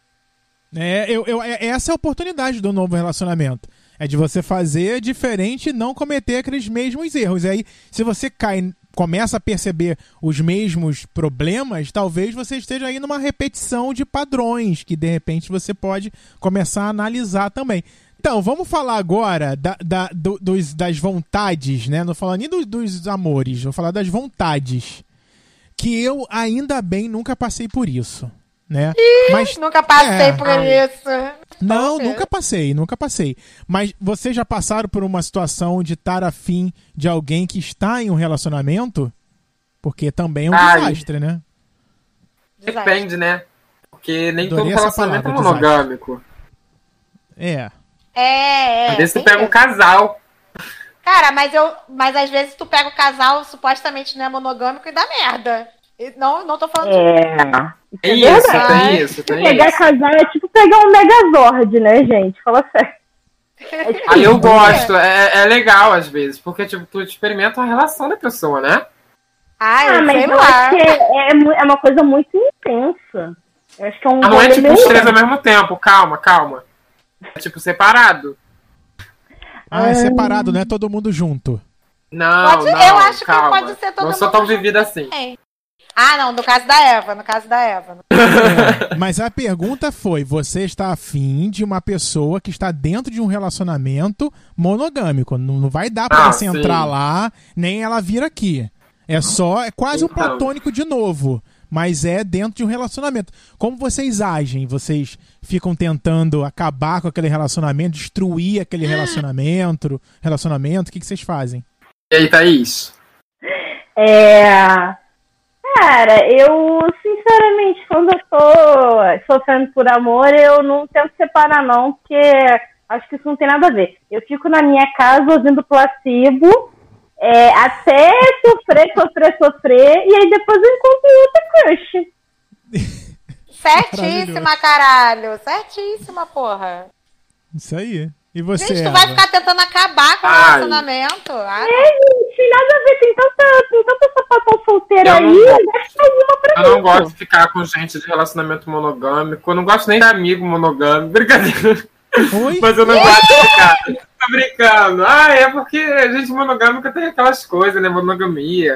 C: Essa é a oportunidade do novo relacionamento. É de você fazer diferente e não cometer aqueles mesmos erros. E aí, se você começa a perceber os mesmos problemas, talvez você esteja aí numa repetição de padrões, que de repente você pode começar a analisar também. Então, vamos falar agora das vontades, né? Não falar nem dos amores, vou falar das vontades. Que eu, ainda bem, nunca passei por isso. Né? Mas
D: nunca passei por isso.
C: Não, nunca passei. Mas vocês já passaram por uma situação de estar afim de alguém que está em um relacionamento? Porque também é um desastre, né?
F: Depende, né? Porque nem todo relacionamento é monogâmico. Às vezes tu pega um casal.
D: Cara, mas às vezes tu pega o casal, supostamente não é monogâmico e dá merda. Não tô falando
F: Tem isso.
E: Pegar casal é tipo pegar um Megazord, né, gente? Fala sério.
F: Aí eu gosto, é legal às vezes, porque tipo, tu experimenta a relação da pessoa, né?
E: Mas eu acho que é uma coisa muito intensa. Eu acho que é
F: não é tipo os três ao mesmo tempo, calma. É tipo separado.
C: É separado, não é todo mundo junto.
F: Não,
D: eu acho
F: calma.
D: que pode ser todo mundo.
F: Não sou tão vivida assim.
D: Não, no caso da Eva.
C: Mas a pergunta foi, você está afim de uma pessoa que está dentro de um relacionamento monogâmico. Não vai dar pra você entrar lá, nem ela vir aqui. É quase um platônico de novo, mas é dentro de um relacionamento. Como vocês agem? Vocês ficam tentando acabar com aquele relacionamento, destruir aquele relacionamento? O que vocês fazem?
F: E aí, Thaís?
E: Cara, eu, sinceramente, quando eu tô sofrendo por amor, eu não tento separar, não, porque acho que isso não tem nada a ver. Eu fico na minha casa ouvindo placebo, até sofrer, e aí depois eu encontro outra crush.
D: Certíssima, caralho. Certíssima, porra.
C: Isso aí. E você,
D: gente, tu vai ficar tentando acabar com o relacionamento?
E: Gente, tem nada a ver. Tem tanta sapatão solteira aí.
F: Eu não gosto de ficar com gente de relacionamento monogâmico. Eu não gosto nem de amigo monogâmico. Brincadeira. Mas eu não gosto de ficar. Tô brincando. É porque a gente monogâmica tem aquelas coisas, né? Monogamia.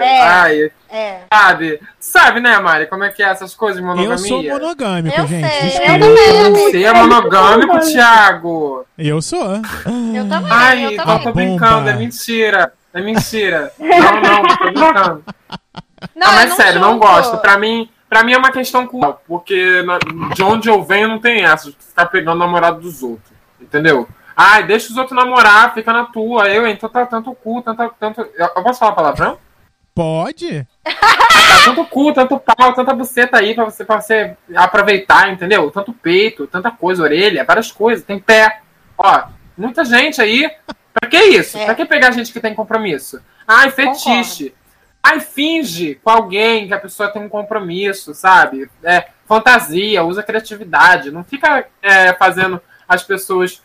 F: Sabe, né, Mari? Como é que é essas coisas de monogamia?
C: Eu sou monogâmico, gente.
F: Você é monogâmico, Thiago?
C: Eu sou.
D: Eu também.
F: Não tô brincando. É mentira. Não, tô brincando. Mas sério, não gosto. Pra mim é uma questão cultural. Porque de onde eu venho não tem essa de ficar pegando o namorado dos outros. Entendeu? Deixa os outros namorar, fica na tua. Então tá tanto cu, tanto. Eu posso falar palavrão?
C: Pode.
F: Tanto cu, tanto pau, tanta buceta aí pra você aproveitar, entendeu? Tanto peito, tanta coisa, orelha, várias coisas. Tem pé. Ó, muita gente aí. Pra que isso?
D: É.
F: Pra que pegar gente que tem compromisso? Ai, fetiche. Ai, finge com alguém que a pessoa tem um compromisso, sabe? Fantasia, usa criatividade. Não fica fazendo as pessoas.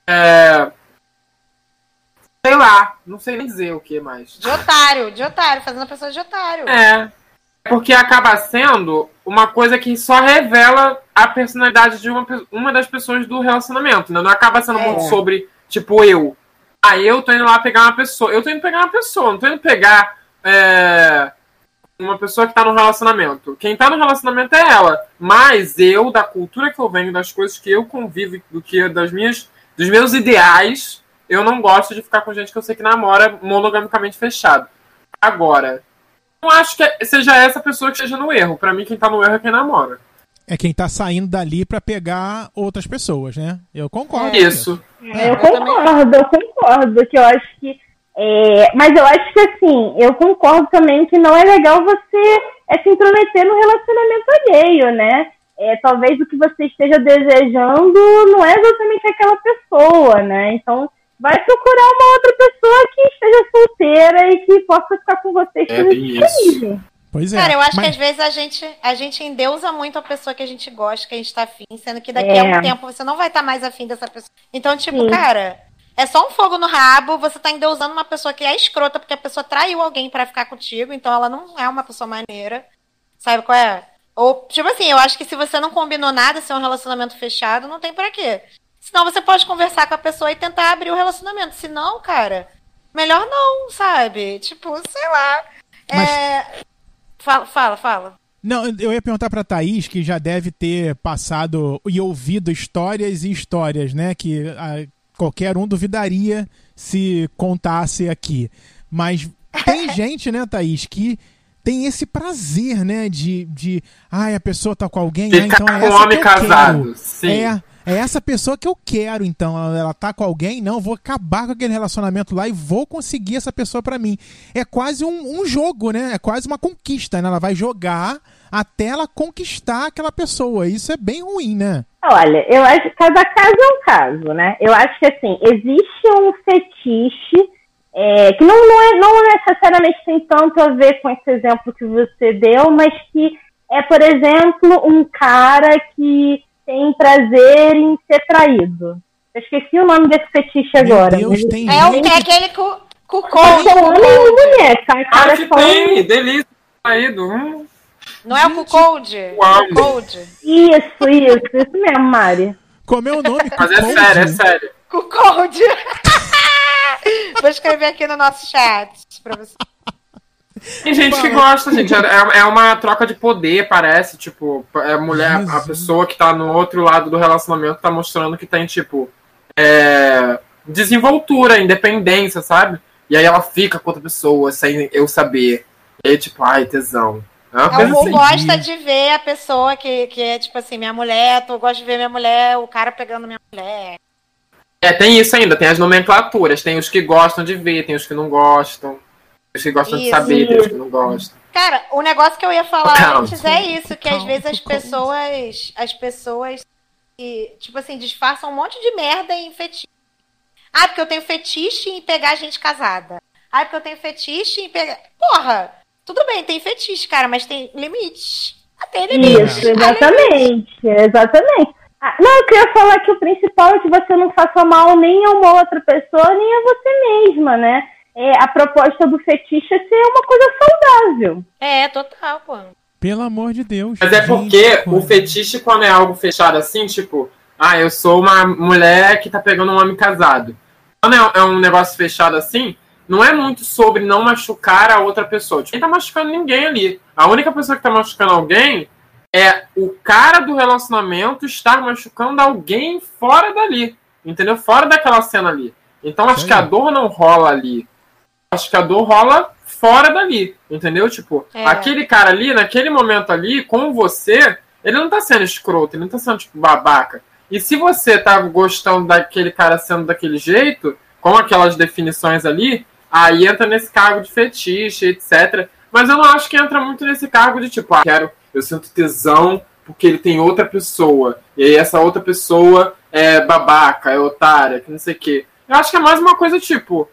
F: Sei lá, não sei nem dizer o que mais.
D: De otário, fazendo a pessoa de otário.
F: Porque acaba sendo uma coisa que só revela a personalidade de uma das pessoas do relacionamento, né? Não acaba sendo muito sobre, tipo, eu. Eu tô indo lá pegar uma pessoa. Eu tô indo pegar uma pessoa, não tô indo pegar uma pessoa que tá no relacionamento. Quem tá no relacionamento é ela. Mas eu, da cultura que eu venho, das coisas que eu convivo, dos meus ideais, eu não gosto de ficar com gente que eu sei que namora monogamicamente fechado. Agora, não acho que seja essa pessoa que esteja no erro. Pra mim, quem tá no erro é quem namora.
C: É quem tá saindo dali pra pegar outras pessoas, né? Eu concordo.
F: Isso.
E: Eu concordo, que eu acho que... mas eu acho que, assim, eu concordo também que não é legal você se intrometer no relacionamento alheio, né? Talvez o que você esteja desejando não é exatamente aquela pessoa, né? Então, vai procurar uma outra pessoa que esteja solteira e que possa ficar com você disponível.
C: Pois é.
D: Cara, eu acho que às vezes a gente endeusa muito a pessoa que a gente gosta, que a gente tá afim, sendo que daqui a um tempo você não vai estar mais afim dessa pessoa. Então, tipo, cara, é só um fogo no rabo, você tá endeusando uma pessoa que é escrota, porque a pessoa traiu alguém pra ficar contigo, então ela não é uma pessoa maneira. Sabe qual é? Ou, tipo assim, eu acho que se você não combinou nada, se é um relacionamento fechado, não tem pra quê. Senão você pode conversar com a pessoa e tentar abrir o relacionamento. Se não, cara, melhor não, sabe? Tipo, sei lá. Fala.
C: Não, eu ia perguntar pra Thaís, que já deve ter passado e ouvido histórias e histórias, né? Que qualquer um duvidaria se contasse aqui. Mas tem gente, né, Thaís, que tem esse prazer, né? A pessoa tá com alguém,
F: ficar
C: então é
F: com
C: essa
F: homem
C: que eu
F: casado.
C: quero.
F: Sim.
C: É essa pessoa que eu quero, então. Ela tá com alguém, não, vou acabar com aquele relacionamento lá e vou conseguir essa pessoa pra mim. É quase um jogo, né? É quase uma conquista, né? Ela vai jogar até ela conquistar aquela pessoa. Isso é bem ruim, né?
E: Olha, eu acho que cada caso é um caso, né? Eu acho que, assim, existe um fetiche que não necessariamente tem tanto a ver com esse exemplo que você deu, mas que é, por exemplo, um cara que tem prazer em ser traído. Eu esqueci o nome desse fetiche agora.
C: Meu Deus, tem
D: aquele com
E: cold. É homem e mulher, tá?
F: Cara, que tem, delícia, traído.
D: Não é o Cuckold?
E: Isso mesmo, Mari.
C: Como é o nome?
F: Mas é sério.
D: Cuckold. Vou escrever aqui no nosso chat pra você.
F: Tem gente que gosta, gente. É uma troca de poder, parece. Tipo, a mulher, a pessoa que tá no outro lado do relacionamento tá mostrando que tem, tipo, desenvoltura, independência, sabe? E aí ela fica com outra pessoa sem eu saber. E aí, tipo, ai, tesão.
D: Ou gosta de ver a pessoa que é, tipo assim, minha mulher, tu gosta de ver minha mulher, o cara pegando minha mulher.
F: Tem isso ainda, tem as nomenclaturas. Tem os que gostam de ver, tem os que não gostam. Os que gostam de saber, tem os que não gostam.
D: Cara, o negócio que eu ia falar antes é isso, que às vezes as pessoas que, tipo assim, disfarçam um monte de merda em fetiche. Porque eu tenho fetiche em pegar gente casada. Porque eu tenho fetiche em pegar... Porra, tudo bem, tem fetiche, cara, mas tem limite. Tem limite.
E: Isso, exatamente. Não, eu queria falar que o principal é que você não faça mal nem a uma outra pessoa, nem a você mesma, né? A proposta do fetiche é ser uma coisa saudável.
D: Total, pô.
C: Pelo amor de Deus.
F: Mas é porque o fetiche, quando é algo fechado assim, tipo, eu sou uma mulher que tá pegando um homem casado. Quando é um negócio fechado assim, não é muito sobre não machucar a outra pessoa. Ninguém tá machucando ninguém ali. A única pessoa que tá machucando alguém é o cara do relacionamento estar machucando alguém fora dali. Entendeu? Fora daquela cena ali. Então acho que a dor não rola ali. Acho que a dor rola fora dali, entendeu? Tipo, aquele cara ali, naquele momento ali, com você, ele não tá sendo escroto, ele não tá sendo, tipo, babaca. E se você tá gostando daquele cara sendo daquele jeito, com aquelas definições ali, aí entra nesse cargo de fetiche, etc. Mas eu não acho que entra muito nesse cargo de, tipo, eu sinto tesão porque ele tem outra pessoa. E aí essa outra pessoa é babaca, é otária, que não sei o quê. Eu acho que é mais uma coisa tipo...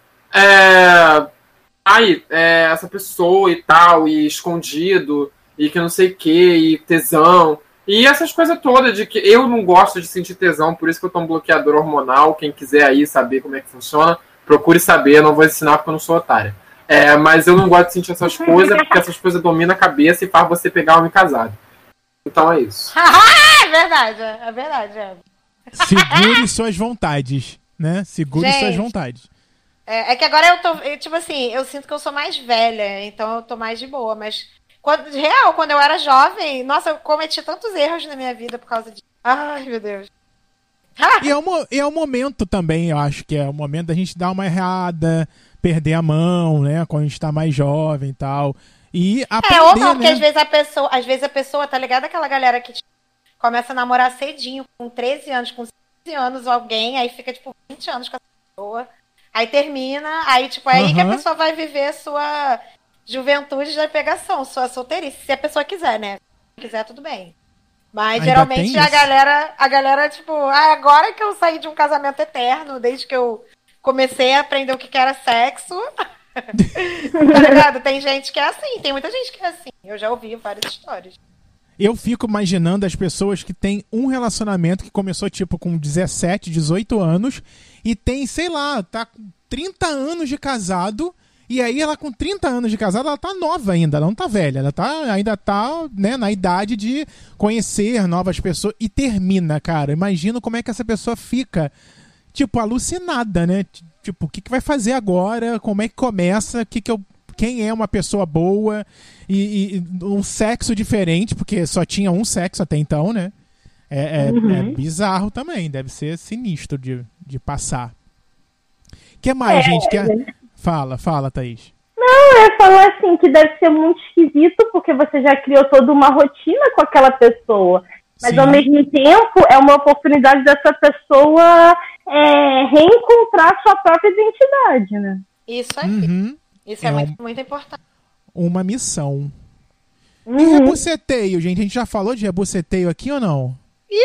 F: essa pessoa e tal, e escondido, e que não sei o quê, e tesão... E essas coisas todas de que eu não gosto de sentir tesão, por isso que eu tomo bloqueador hormonal. Quem quiser aí saber como é que funciona, procure saber, eu não vou ensinar porque eu não sou otária. Mas eu não gosto de sentir essas coisas, porque essas coisas dominam a cabeça e faz você pegar homem casado. Então é isso.
D: É verdade, é verdade.
C: Segure suas vontades, né? Segure
D: Gente,
C: suas vontades.
D: É que agora tipo assim, eu sinto que eu sou mais velha, então eu tô mais de boa, mas... Quando eu era jovem, nossa, eu cometi tantos erros na minha vida por causa disso. Ai, meu Deus.
C: E é o momento também, eu acho que é o momento da gente dar uma errada, perder a mão, né? Quando a gente tá mais jovem e tal. E aprender,
D: ou não, porque
C: né?
D: às vezes a pessoa, tá ligado? Aquela galera que começa a namorar cedinho, com 13 anos, com 15 anos, alguém, aí fica, tipo, 20 anos com essa pessoa. Aí termina, aí, tipo, é aí que a pessoa vai viver a sua... juventude da pegação, sua solteirice, se a pessoa quiser, né? Se quiser, tudo bem. Mas
C: Ainda
D: geralmente a galera, tipo, agora que eu saí de um casamento eterno, desde que eu comecei a aprender o que era sexo. Tá ligado? Tem gente que é assim, tem muita gente que é assim. Eu já ouvi várias histórias.
C: Eu fico imaginando as pessoas que têm um relacionamento que começou, tipo, com 17, 18 anos e tem, sei lá, tá com 30 anos de casado. E aí ela com 30 anos de casada, ela tá nova ainda, ela não tá velha, ela ainda tá, né, na idade de conhecer novas pessoas e termina, cara. Imagino como é que essa pessoa fica, tipo, alucinada, né? Tipo, o que vai fazer agora? Como é que começa? Quem é uma pessoa boa? E um sexo diferente, porque só tinha um sexo até então, né? É bizarro também, deve ser sinistro de passar. O que mais, gente? Fala, Thaís.
E: Não, eu ia falar assim, que deve ser muito esquisito, porque você já criou toda uma rotina com aquela pessoa. Mas, sim, ao mesmo tempo, é uma oportunidade dessa pessoa reencontrar sua própria identidade, né?
D: Isso aí. Isso é muito, muito importante.
C: Uma missão. E rebuceteio, gente? A gente já falou de rebuceteio aqui ou não?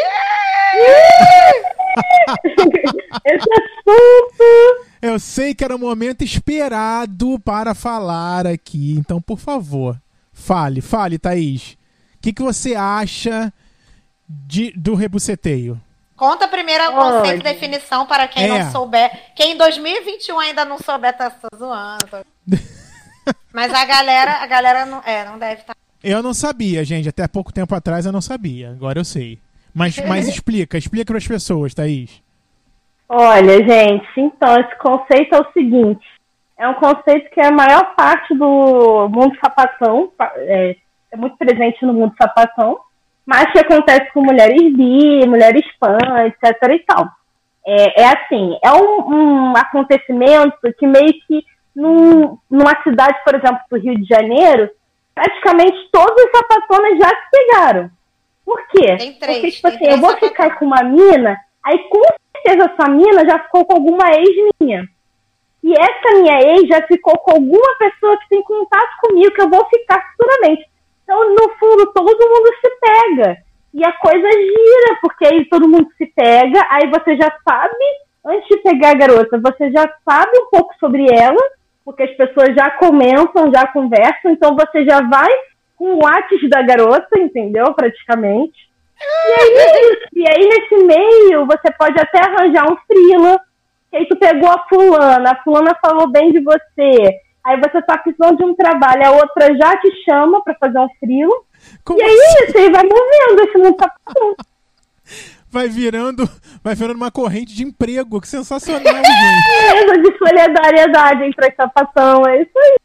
E: Esse assunto...
C: Eu sei que era o momento esperado para falar aqui. Então, por favor, fale, Thaís. O que você acha do rebuceteio?
D: Conta primeiro o conceito e definição para quem não souber. Quem em 2021 ainda não souber, tá zoando. Mas a galera não deve estar.
C: Eu não sabia, gente. Até pouco tempo atrás eu não sabia. Agora eu sei. Mas explica para as pessoas, Thaís.
E: Olha, gente, então, esse conceito é o seguinte, é um conceito que a maior parte do mundo sapatão, é muito presente no mundo sapatão, mas que acontece com mulheres bi, mulheres pan, etc e tal. Assim, é um acontecimento que meio que numa cidade, por exemplo, do Rio de Janeiro, praticamente todas as sapatonas já se pegaram. Por quê? Porque, tipo assim, eu vou ficar com uma mina, aí com certeza essa mina já ficou com alguma ex minha. E essa minha ex já ficou com alguma pessoa que tem contato comigo, que eu vou ficar futuramente. Então, no fundo, todo mundo se pega. E a coisa gira, porque aí todo mundo se pega, aí você já sabe, antes de pegar a garota, você já sabe um pouco sobre ela, porque as pessoas já comentam, já conversam, então você já vai com o WhatsApp da garota, entendeu? Praticamente. E aí, nesse meio, você pode até arranjar um freela, que aí tu pegou a fulana falou bem de você, aí você tá precisando de um trabalho, a outra já te chama pra fazer um freela, e aí assim? Você vai movendo esse mundo sapatão.
C: Vai virando uma corrente de emprego, que sensacional, gente.
E: De solidariedade entre as sapatão, é isso aí.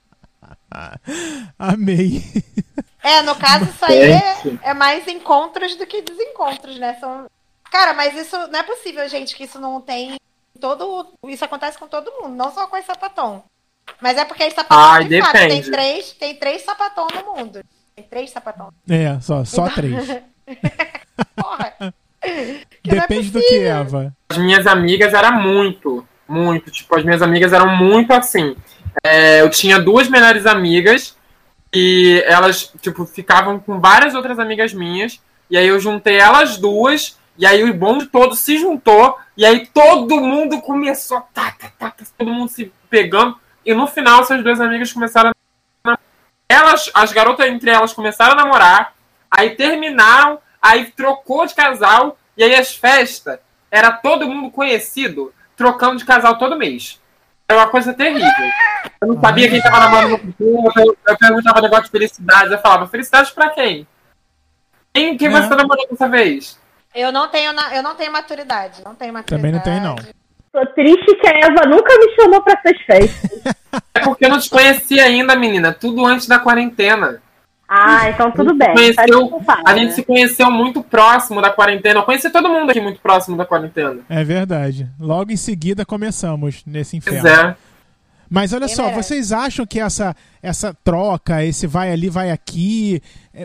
C: Amei.
D: No caso, isso aí é mais encontros do que desencontros, né? Cara, mas isso não é possível, gente, que isso não tem isso acontece com todo mundo, não só com as sapatão. Mas é porque as sapatão de fato, tem três sapatão no mundo. Tem 3 sapatão.
C: Só 3.
D: Porra.
C: Depende do que, Eva.
F: As minhas amigas eram muito, tipo, as minhas amigas eram muito assim. Eu tinha 2 melhores amigas e elas, tipo, ficavam com várias outras amigas minhas. E aí eu juntei elas 2 E aí o bonde todo se juntou, e aí todo mundo começou, todo mundo se pegando, e no final essas duas amigas começaram a namorar. As garotas entre elas começaram a namorar, aí terminaram, aí trocou de casal, e aí as festas, era todo mundo conhecido, trocando de casal todo mês. Era uma coisa terrível. Eu não sabia quem tava namorando no futuro, eu perguntava negócio de felicidade, eu falava, felicidade pra quem? Quem você tá namorando dessa vez?
D: Eu não tenho maturidade.
C: Também não tenho, não.
E: Tô triste que a Eva nunca me chamou pra essas festas.
F: É porque eu não te conhecia ainda, menina. Tudo antes da quarentena.
E: Ah, então tudo bem.
F: A gente se conheceu muito próximo da quarentena. Eu conheci todo mundo aqui muito próximo da quarentena.
C: É verdade. Logo em seguida começamos nesse inferno.
F: Pois é.
C: Mas olha só, vocês acham que essa troca, esse vai ali, vai aqui,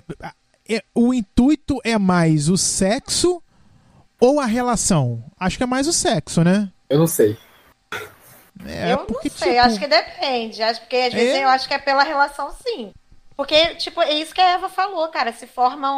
C: o intuito é mais o sexo ou a relação? Acho que é mais o sexo, né?
F: Eu não sei.
D: Eu não sei, acho que depende. Porque às vezes eu acho que é pela relação, sim. Porque, tipo, é isso que a Eva falou, cara. Se forma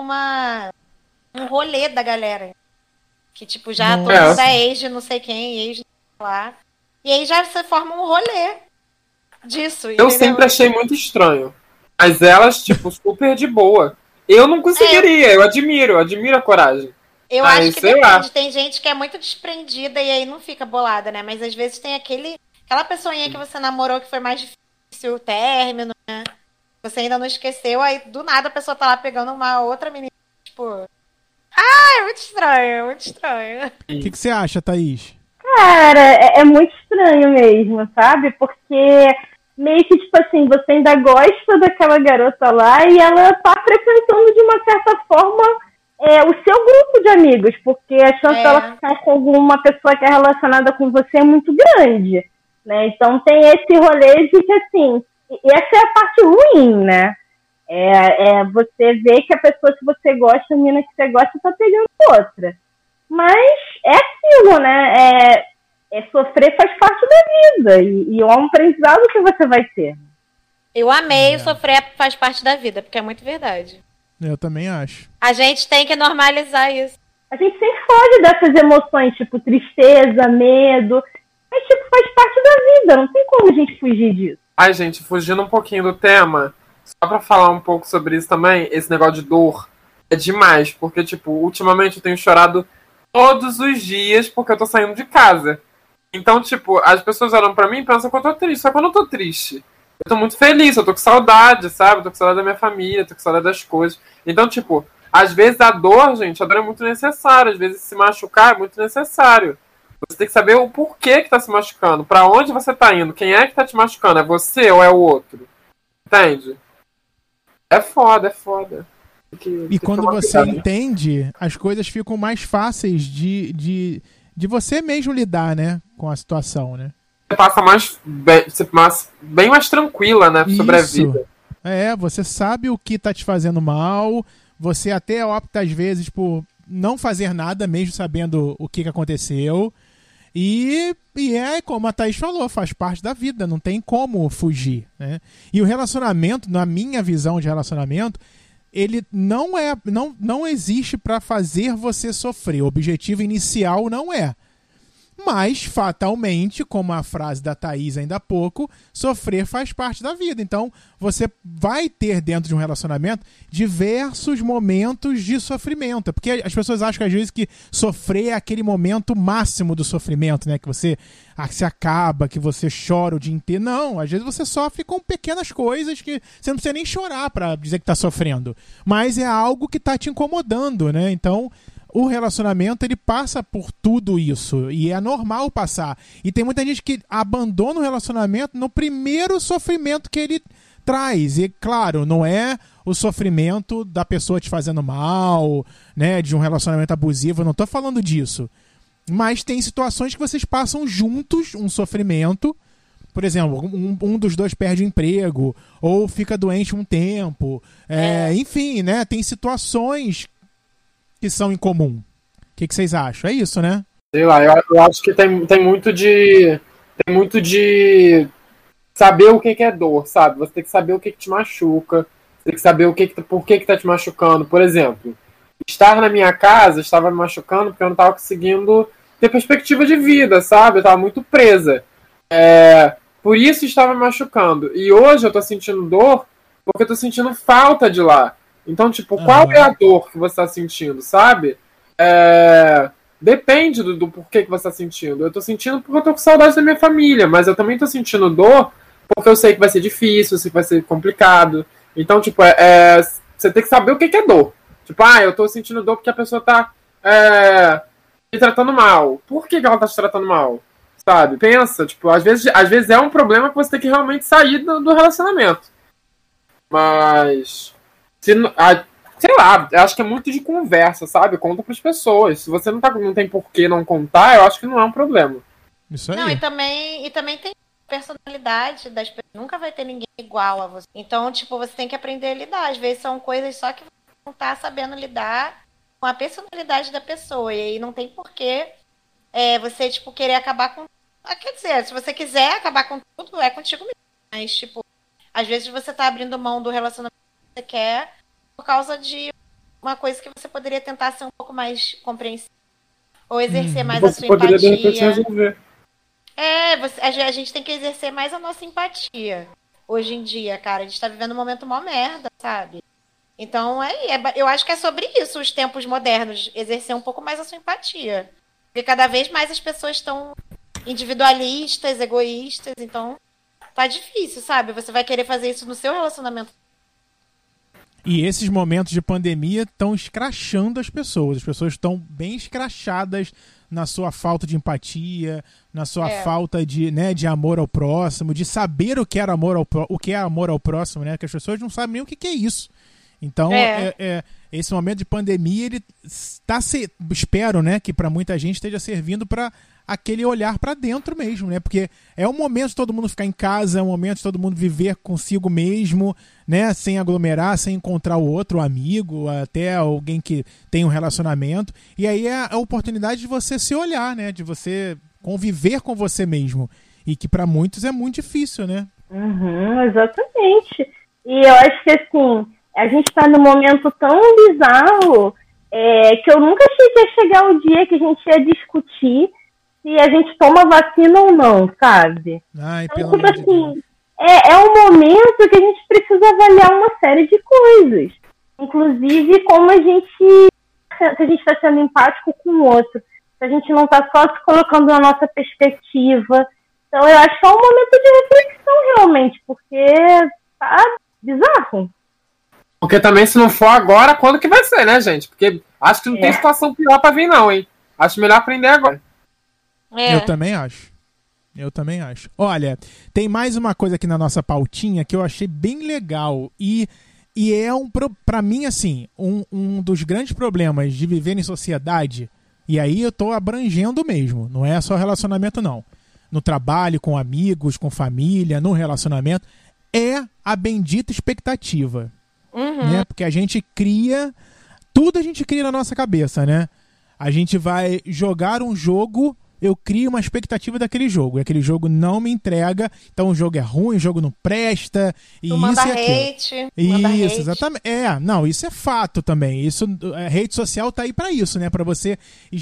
D: um rolê da galera. Que, tipo, já todo mundo é ex de não sei quem, ex de lá. E aí já se forma um rolê disso.
F: Eu sempre achei muito estranho. Mas elas, tipo, super de boa. Eu não conseguiria, eu admiro a coragem.
D: Eu acho que depende. Tem gente que é muito desprendida e aí não fica bolada, né? Mas às vezes tem aquela pessoinha que você namorou que foi mais difícil o término, né? Você ainda não esqueceu, aí do nada a pessoa tá lá pegando uma outra menina, tipo... é muito estranho, muito estranho.
C: O que você acha, Thaís?
E: Cara, é muito estranho mesmo, sabe? Porque meio que, tipo assim, você ainda gosta daquela garota lá e ela tá frequentando de uma certa forma o seu grupo de amigos, porque a chance dela ficar com alguma pessoa que é relacionada com você é muito grande, né? Então tem esse rolê de que, assim, e essa é a parte ruim, né? Você ver que a pessoa que você gosta, a menina que você gosta, tá pegando outra. Mas é aquilo, né? Sofrer faz parte da vida. E é um aprendizado que você vai ter.
D: Eu amei sofrer faz parte da vida, porque é muito verdade.
C: Eu também acho.
D: A gente tem que normalizar isso.
E: A gente sempre foge dessas emoções, tipo tristeza, medo. Mas, tipo, faz parte da vida. Não tem como a gente fugir disso.
F: Ai, gente, fugindo um pouquinho do tema, só pra falar um pouco sobre isso também, esse negócio de dor é demais, porque, tipo, ultimamente eu tenho chorado todos os dias porque eu tô saindo de casa. Então, tipo, as pessoas olham pra mim e pensam que eu tô triste, só que eu não tô triste. Eu tô muito feliz, eu tô com saudade, sabe? Eu tô com saudade da minha família, tô com saudade das coisas. Então, tipo, às vezes a dor, gente, a dor é muito necessária, às vezes se machucar é muito necessário. Você tem que saber o porquê que tá se machucando, pra onde você tá indo, quem é que tá te machucando, é você ou é o outro? Entende? É foda.
C: E quando você entende, as coisas ficam mais fáceis de você mesmo lidar, né, com a situação, né?
F: Você passa bem mais tranquila, né, sobre a vida.
C: Você sabe o que tá te fazendo mal, você até opta às vezes por não fazer nada, mesmo sabendo o que aconteceu. E é como a Thaís falou, faz parte da vida, não tem como fugir, né? E o relacionamento, na minha visão de relacionamento, ele não existe para fazer você sofrer. O objetivo inicial não é. Mas, fatalmente, como a frase da Thaís ainda há pouco, sofrer faz parte da vida. Então, você vai ter dentro de um relacionamento diversos momentos de sofrimento. Porque as pessoas acham, às vezes, que sofrer é aquele momento máximo do sofrimento, né? Que você se acaba, que você chora o dia inteiro. Não, às vezes você sofre com pequenas coisas que você não precisa nem chorar para dizer que está sofrendo. Mas é algo que está te incomodando, né? Então... o relacionamento, ele passa por tudo isso. E é normal passar. E tem muita gente que abandona o relacionamento no primeiro sofrimento que ele traz. E, claro, não é o sofrimento da pessoa te fazendo mal, né, de um relacionamento abusivo. Eu não tô falando disso. Mas tem situações que vocês passam juntos um sofrimento. Por exemplo, um dos dois perde o emprego, ou fica doente um tempo. Enfim, né, tem situações que são em comum. O que vocês acham? É isso, né?
F: Sei lá, eu acho que tem muito de de saber o que é dor, sabe? Você tem que saber o que te machuca, você tem que saber por que tá te machucando. Por exemplo, estar na minha casa estava me machucando porque eu não estava conseguindo ter perspectiva de vida, sabe? Eu estava muito presa. Por isso estava me machucando. E hoje eu tô sentindo dor porque eu tô sentindo falta de lá. Então, tipo, qual é a dor que você tá sentindo, sabe? Depende do porquê que você tá sentindo. Eu tô sentindo porque eu tô com saudade da minha família, mas eu também tô sentindo dor porque eu sei que vai ser difícil, sei que vai ser complicado. Então, tipo, você tem que saber o que é dor. Tipo, eu tô sentindo dor porque a pessoa tá me tratando mal. Por que ela tá te tratando mal? Sabe? Pensa, tipo, às vezes é um problema que você tem que realmente sair do relacionamento. Mas sei lá, eu acho que é muito de conversa, sabe? Conta pras pessoas. Se você não tem por que não contar, eu acho que não é um problema.
C: Isso aí.
D: Não, e também tem personalidade das pessoas. Nunca vai ter ninguém igual a você. Então, tipo, você tem que aprender a lidar. Às vezes são coisas só que você não tá sabendo lidar com a personalidade da pessoa. E aí não tem porquê você, tipo, querer acabar com... quer dizer, se você quiser acabar com tudo, é contigo mesmo. Mas, tipo, às vezes você tá abrindo mão do relacionamento que você quer por causa de uma coisa que você poderia tentar ser um pouco mais compreensível. Ou exercer mais a sua
F: poderia, de repente,
D: empatia.
F: resolver.
D: A gente tem que exercer mais a nossa empatia. Hoje em dia, cara, a gente tá vivendo um momento mó merda, sabe? Então, eu acho que é sobre isso, os tempos modernos. Exercer um pouco mais a sua empatia. Porque cada vez mais as pessoas estão individualistas, egoístas, então tá difícil, sabe? Você vai querer fazer isso no seu relacionamento.
C: E esses momentos de pandemia estão escrachando as pessoas. As pessoas estão bem escrachadas na sua falta de empatia, na sua falta de amor ao próximo, de saber o que é amor ao próximo, né? Que as pessoas não sabem nem o que é isso. Então, esse momento de pandemia, ele espero, né, que para muita gente esteja servindo para aquele olhar para dentro mesmo, né? Porque é um momento de todo mundo ficar em casa, é um momento de todo mundo viver consigo mesmo, né? Sem aglomerar, sem encontrar o outro, o amigo, até alguém que tem um relacionamento. E aí é a oportunidade de você se olhar, né? De você conviver com você mesmo. E que para muitos é muito difícil, né?
E: Exatamente. E eu acho que, assim, a gente está num momento tão bizarro que eu nunca achei que ia chegar o dia que a gente ia discutir se a gente toma vacina ou não, sabe?
C: Então,
E: tipo assim, é um momento que a gente precisa avaliar uma série de coisas. Inclusive, como se a gente está sendo empático com o outro. Se a gente não está só se colocando na nossa perspectiva. Então, eu acho que é um momento de reflexão, realmente, porque tá bizarro.
F: Porque também, se não for agora, quando que vai ser, né, gente? Porque acho que não tem situação pior pra vir, não, hein? Acho melhor aprender agora.
C: Eu também acho. Olha, tem mais uma coisa aqui na nossa pautinha que eu achei bem legal. E é pra mim, assim, um dos grandes problemas de viver em sociedade. E aí eu tô abrangendo mesmo. Não é só relacionamento, não. No trabalho, com amigos, com família, no relacionamento. É a bendita expectativa. Né? Porque a gente cria... Tudo a gente cria na nossa cabeça, né? A gente vai jogar um jogo... Eu crio uma expectativa daquele jogo. E aquele jogo não me entrega. Então o jogo é ruim, o jogo não presta. E
D: tu
C: isso
D: manda
C: e
D: hate.
C: Isso, exatamente. Não, isso é fato também. Isso, a rede social tá aí pra isso, né? Pra você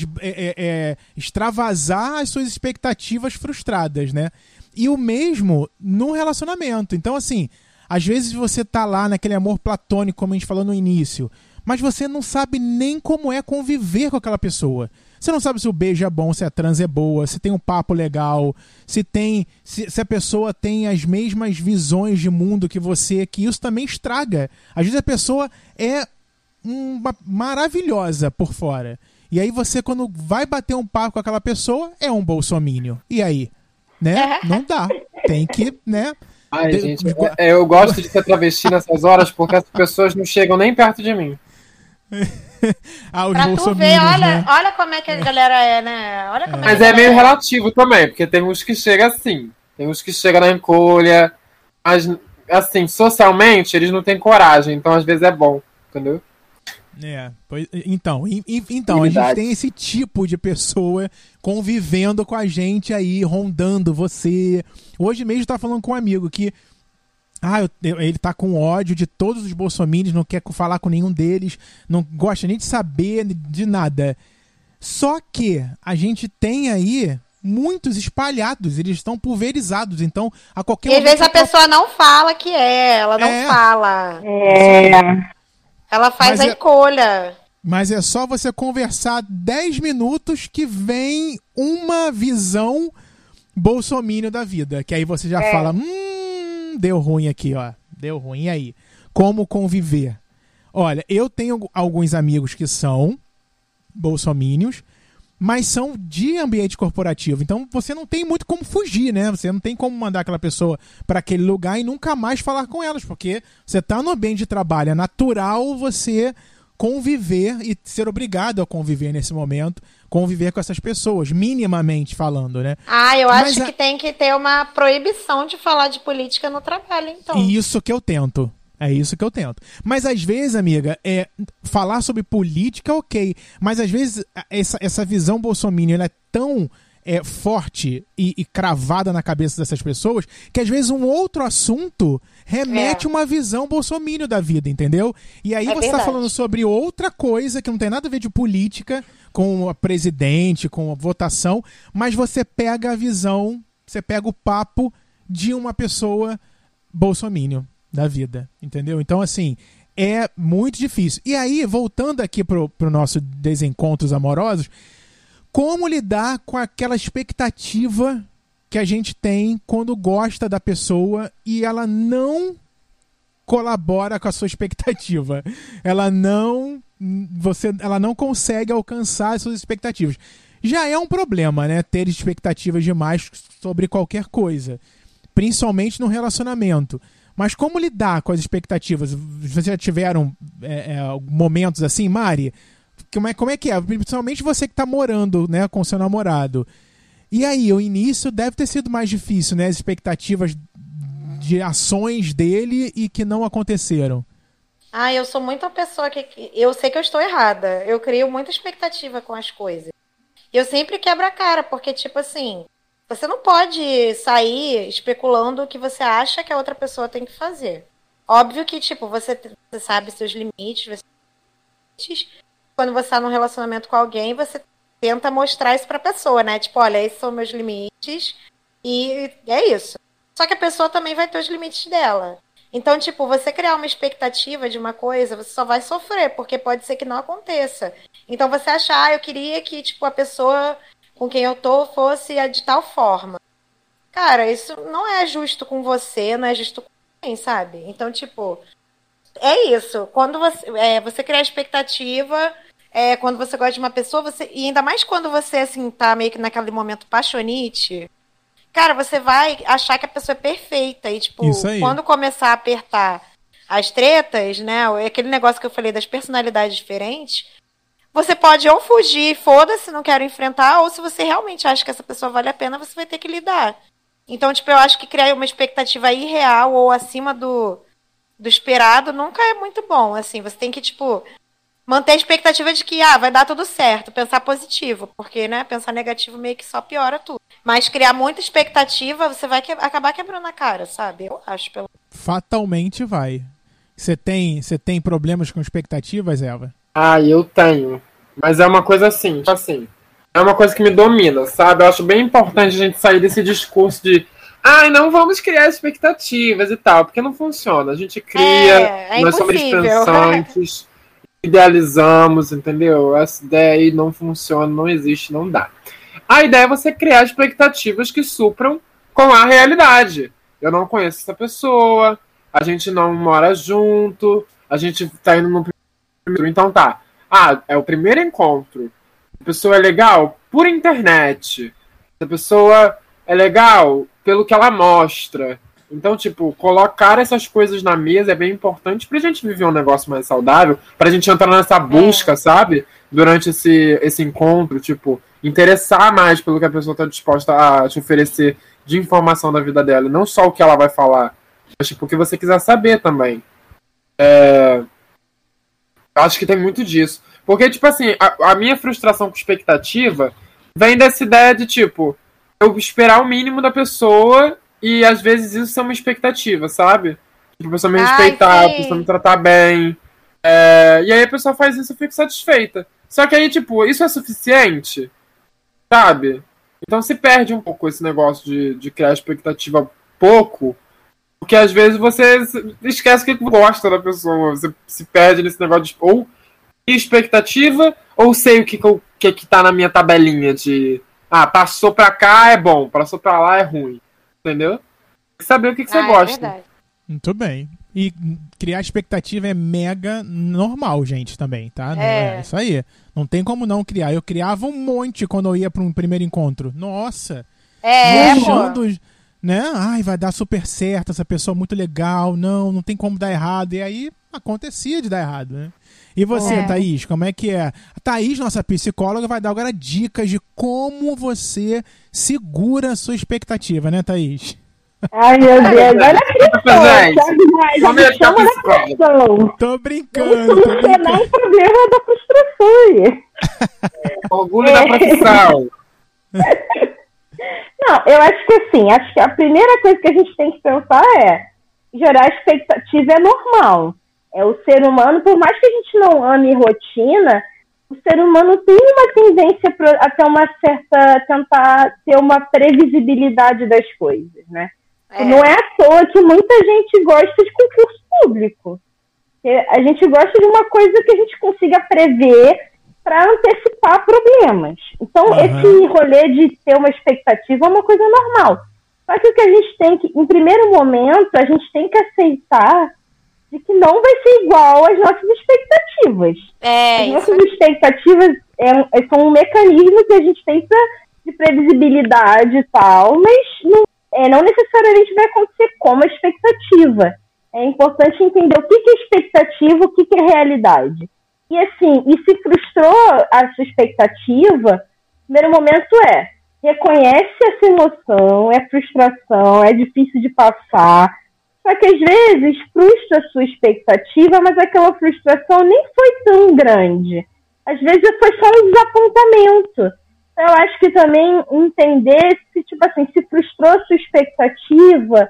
C: extravasar as suas expectativas frustradas, né? E o mesmo no relacionamento. Então, assim, às vezes você tá lá naquele amor platônico, como a gente falou no início, mas você não sabe nem como é conviver com aquela pessoa. Você não sabe se o beijo é bom, se a trans é boa, se tem um papo legal, se a pessoa tem as mesmas visões de mundo que você, que isso também estraga. Às vezes a pessoa é maravilhosa por fora. E aí você, quando vai bater um papo com aquela pessoa, é um bolsomínio. E aí? Né? Não dá. Tem que, né?
F: Ai, gente, eu gosto de ser travesti nessas horas porque as pessoas não chegam nem perto de mim.
C: Os
D: pra tu ver,
C: né?
D: olha como é que a galera é, né? Olha como
F: Mas é meio relativo também, porque tem uns que chegam assim, tem uns que chegam na encolha, mas assim, socialmente eles não têm coragem, então às vezes é bom, entendeu?
C: Então a gente tem esse tipo de pessoa convivendo com a gente aí, rondando você. Hoje mesmo eu tava falando com um amigo que Ele tá com ódio de todos os bolsominions, não quer falar com nenhum deles, não gosta nem de saber de nada. Só que a gente tem aí muitos espalhados, eles estão pulverizados, então a qualquer
D: momento... E às vezes a pessoa não fala que ela não fala. Ela faz a escolha.
C: Mas é só você conversar 10 minutos que vem uma visão bolsominion da vida, que aí você já fala, deu ruim aqui, ó. Deu ruim, e aí? Como conviver? Olha, eu tenho alguns amigos que são bolsominions, mas são de ambiente corporativo. Então você não tem muito como fugir, né? Você não tem como mandar aquela pessoa para aquele lugar e nunca mais falar com elas, porque você tá no ambiente de trabalho. É natural você conviver e ser obrigado a conviver nesse momento, conviver com essas pessoas, minimamente falando, né?
D: Eu acho que tem que ter uma proibição de falar de política no trabalho, então.
C: Isso que eu tento. É isso que eu tento. Mas às vezes, amiga, falar sobre política, ok. Mas às vezes essa visão bolsominion ela é tão forte e cravada na cabeça dessas pessoas que às vezes um outro assunto remete uma visão bolsominion da vida, entendeu? E aí você tá falando sobre outra coisa que não tem nada a ver de política, com a presidente, com a votação, mas você pega a visão, você pega o papo de uma pessoa bolsominion da vida, entendeu? Então, assim, é muito difícil. E aí, voltando aqui pro nosso desencontros amorosos, como lidar com aquela expectativa que a gente tem quando gosta da pessoa e ela não colabora com a sua expectativa. Ela não consegue alcançar as suas expectativas. Já é um problema, né? Ter expectativas demais sobre qualquer coisa. Principalmente no relacionamento. Mas como lidar com as expectativas? Vocês já tiveram momentos assim, Mari? Como é que é? Principalmente você que está morando, né, com seu namorado. E aí, o início deve ter sido mais difícil, né? As expectativas de ações dele e que não aconteceram.
D: Eu sou muito uma pessoa que... Eu sei que eu estou errada. Eu crio muita expectativa com as coisas. E eu sempre quebro a cara, porque, tipo assim... Você não pode sair especulando o que você acha que a outra pessoa tem que fazer. Óbvio que, tipo, você sabe seus limites. Quando você está num relacionamento com alguém, você tenta mostrar isso pra pessoa, né? Tipo, olha, esses são meus limites e é isso. Só que a pessoa também vai ter os limites dela. Então, tipo, você criar uma expectativa de uma coisa, você só vai sofrer, porque pode ser que não aconteça. Então, você achar, eu queria que, tipo, a pessoa com quem eu tô fosse de tal forma. Cara, isso não é justo com você, não é justo com quem, sabe? Então, tipo, é isso. Quando você cria expectativa, quando você gosta de uma pessoa, e ainda mais quando você, assim, tá meio que naquele momento paixonite, cara, você vai achar que a pessoa é perfeita. E, tipo, quando começar a apertar as tretas, né, aquele negócio que eu falei das personalidades diferentes, você pode ou fugir, foda-se, não quero enfrentar, ou se você realmente acha que essa pessoa vale a pena, você vai ter que lidar. Então, tipo, eu acho que criar uma expectativa irreal ou acima do esperado nunca é muito bom, assim. Você tem que, tipo, manter a expectativa de que, vai dar tudo certo, pensar positivo, porque, né, pensar negativo meio que só piora tudo. Mas criar muita expectativa, você vai acabar quebrando a cara, sabe? Eu acho.
C: Fatalmente vai. Você tem problemas com expectativas, Eva?
F: Eu tenho. Mas é uma coisa assim, tipo assim, é uma coisa que me domina, sabe? Eu acho bem importante a gente sair desse discurso de não vamos criar expectativas e tal, porque não funciona. A gente cria, nós somos pensantes, idealizamos, entendeu? Essa ideia aí não funciona, não existe, não dá. A ideia é você criar expectativas que supram com a realidade. Eu não conheço essa pessoa, a gente não mora junto, a gente tá indo no então tá. É o primeiro encontro. A pessoa é legal por internet. A pessoa é legal pelo que ela mostra. Então, tipo, colocar essas coisas na mesa é bem importante pra gente viver um negócio mais saudável, pra gente entrar nessa busca, sabe? Durante esse encontro, tipo, interessar mais pelo que a pessoa tá disposta a te oferecer de informação da vida dela. Não só o que ela vai falar, mas tipo, o que você quiser saber também. Acho que tem muito disso. Porque, tipo assim, a minha frustração com expectativa vem dessa ideia de, tipo, eu esperar o mínimo da pessoa e, às vezes, isso é uma expectativa, sabe? Tipo, a pessoa me respeitar, a pessoa me tratar bem. E aí a pessoa faz isso e eu fico satisfeita. Só que aí, tipo, isso é suficiente? Sabe? Então se perde um pouco esse negócio de criar expectativa pouco, porque às vezes você esquece o que gosta da pessoa. Você se perde nesse negócio de ou expectativa, ou sei o que tá na minha tabelinha de passou pra cá é bom, passou pra lá é ruim. Entendeu? Tem que saber o que você gosta.
D: Verdade.
C: Muito bem. E criar expectativa é mega normal, gente, também, tá? É isso aí. Não tem como não criar. Eu criava um monte quando eu ia para um primeiro encontro. Nossa! Achando, né? Ai, vai dar super certo, essa pessoa é muito legal. Não tem como dar errado. E aí, acontecia de dar errado, né? E você, Thaís, como é que é? A Thaís, nossa psicóloga, vai dar agora dicas de como você segura a sua expectativa, né, Thaís?
E: Ai, meu Deus, olha a frustração.
C: Tô brincando.
E: Não é um problema da frustração aí.
F: Orgulho da profissão.
E: Não, eu acho que assim, acho que a primeira coisa que a gente tem que pensar é gerar expectativa é normal. O ser humano, por mais que a gente não ame rotina, o ser humano tem uma tendência a ter uma certa, tentar ter uma previsibilidade das coisas, né? Não é à toa que muita gente gosta de concurso público. A gente gosta de uma coisa que a gente consiga prever para antecipar problemas. Então, esse rolê de ter uma expectativa é uma coisa normal. Só que o que a gente tem que, em primeiro momento, a gente tem que aceitar de que não vai ser igual às nossas expectativas. As nossas expectativas são um mecanismo que a gente tem de previsibilidade e tal, mas não necessariamente vai acontecer como a expectativa. É importante entender o que é expectativa, o que é realidade. E assim, se frustrou a sua expectativa, o primeiro momento reconhece essa emoção, é frustração, é difícil de passar. Só que às vezes frustra a sua expectativa, mas aquela frustração nem foi tão grande. Às vezes foi só um desapontamento. Então, eu acho que também entender se, tipo assim, se frustrou a sua expectativa,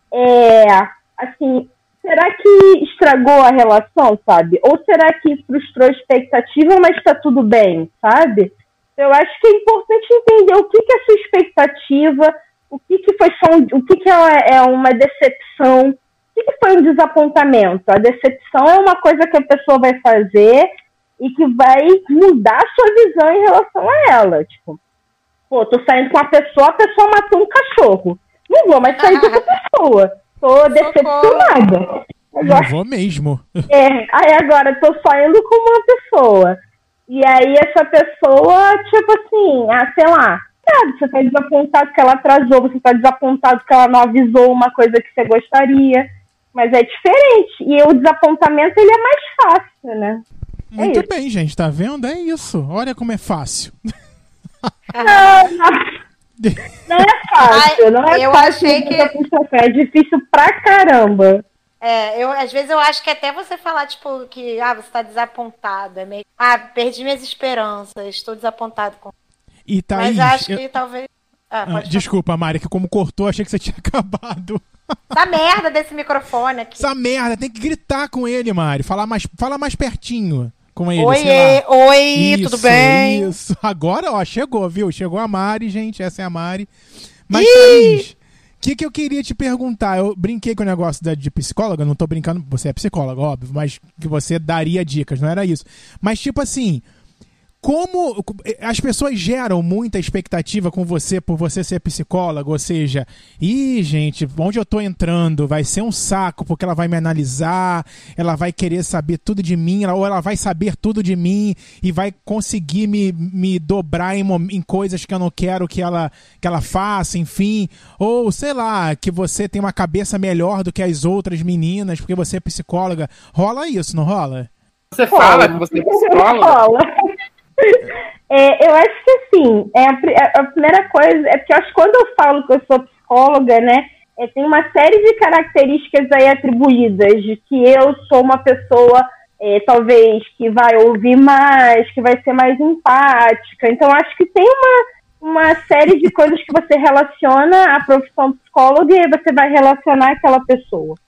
E: assim, será que estragou a relação, sabe? Ou será que frustrou a expectativa, mas está tudo bem, sabe? Eu acho que é importante entender o que é a sua expectativa, o que foi só o que é uma decepção, o que foi um desapontamento. A decepção é uma coisa que a pessoa vai fazer e que vai mudar a sua visão em relação a ela. Tipo, tô saindo com a pessoa matou um cachorro. Não vou mais sair com essa pessoa. Tô decepcionada.
C: Não vou mesmo.
E: Aí agora tô saindo com uma pessoa. E aí essa pessoa, tipo assim, sei lá, você tá desapontado que ela atrasou, você tá desapontado que ela não avisou uma coisa que você gostaria. Mas é diferente. E o desapontamento, ele é mais fácil, né?
C: Muito bem, gente, tá vendo? É isso. Olha como é fácil.
E: Não é fácil. Não é
D: eu
E: fácil.
D: Achei que
E: é difícil pra caramba.
D: Às vezes eu acho que até você falar, tipo, que você tá desapontado. É meio. perdi minhas esperanças, estou desapontado com.
C: E Thaís,
D: mas acho que talvez.
C: Desculpa, Mari, que como cortou, achei que você tinha acabado.
D: Essa merda desse microfone aqui.
C: Essa merda, tem que gritar com ele, Mari. Fala mais pertinho com ele.
D: Oi,
C: isso,
D: tudo bem?
C: Isso. Agora, chegou, viu? Chegou a Mari, gente. Essa é a Mari. Mas, Thaís, o que eu queria te perguntar? Eu brinquei com o negócio de psicóloga, não tô brincando, você é psicóloga, óbvio, mas que você daria dicas, não era isso. Mas, tipo assim, como as pessoas geram muita expectativa com você por você ser psicóloga, ou seja, gente, onde eu tô entrando vai ser um saco porque ela vai me analisar, ela vai querer saber tudo de mim, ou ela vai saber tudo de mim e vai conseguir me dobrar em coisas que eu não quero que ela faça, enfim, ou sei lá, que você tem uma cabeça melhor do que as outras meninas porque você é psicóloga. Rola isso, não rola?
F: Você fala que você é psicóloga?
E: Rola. Eu acho que assim, a primeira coisa é porque eu acho que quando eu falo que eu sou psicóloga, né, tem uma série de características aí atribuídas de que eu sou uma pessoa talvez que vai ouvir mais, que vai ser mais empática. Então acho que tem uma série de coisas que você relaciona à profissão psicóloga e aí você vai relacionar aquela pessoa.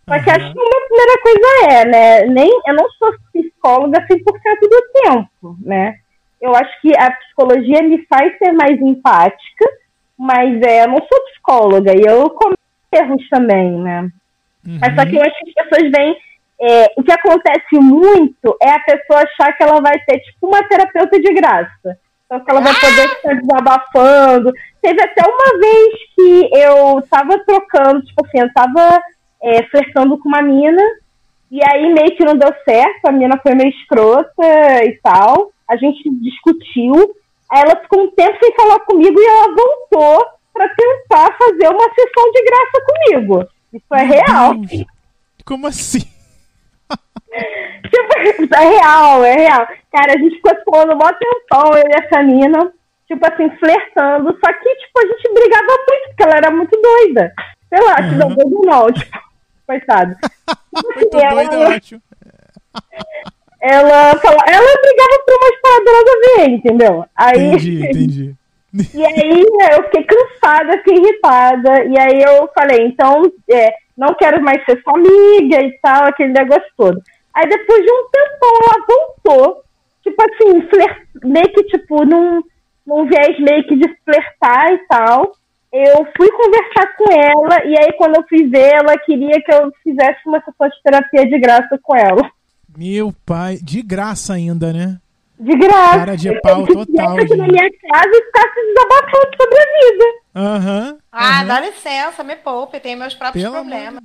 E: Só que acho que uma primeira coisa né? Eu não sou psicóloga 100% do tempo, né? Eu acho que a psicologia me faz ser mais empática, mas eu não sou psicóloga e eu cometo erros também, né? Mas só que eu acho que as pessoas veem... o que acontece muito é a pessoa achar que ela vai ter, tipo, uma terapeuta de graça. Então, que ela vai poder ficar desabafando. Teve até uma vez que eu tava trocando, tipo assim, eu tava flertando com uma mina, e aí meio que não deu certo, a mina foi meio escrota e tal, a gente discutiu, aí ela ficou um tempo sem falar comigo e ela voltou pra tentar fazer uma sessão de graça comigo. Isso é real.
C: Como assim?
E: Tipo, é real. Cara, a gente ficou falando mó tempão, eu e essa mina, tipo assim, flertando, só que, tipo, a gente brigava muito, porque ela era muito doida. Sei lá, se não doido não, tipo, coitado.
C: Muito doida, eu acho.
E: Ela brigava por umas paradas nada a ver, entendeu? Aí,
C: entendi.
E: E aí eu fiquei cansada, fiquei irritada, e aí eu falei, então, não quero mais ser sua amiga e tal, aquele negócio todo. Aí depois de um tempão ela voltou, tipo assim, meio que tipo, num viés meio que de flertar e tal. Eu fui conversar com ela, e aí quando eu fui ver, ela queria que eu fizesse uma sessão de terapia de graça com ela.
C: Meu pai, de graça ainda, né?
E: De graça.
C: Cara de pau total.
E: Eu na minha casa e ficasse desabafando sobre a vida.
D: Dá licença, me poupe, tenho meus próprios problemas.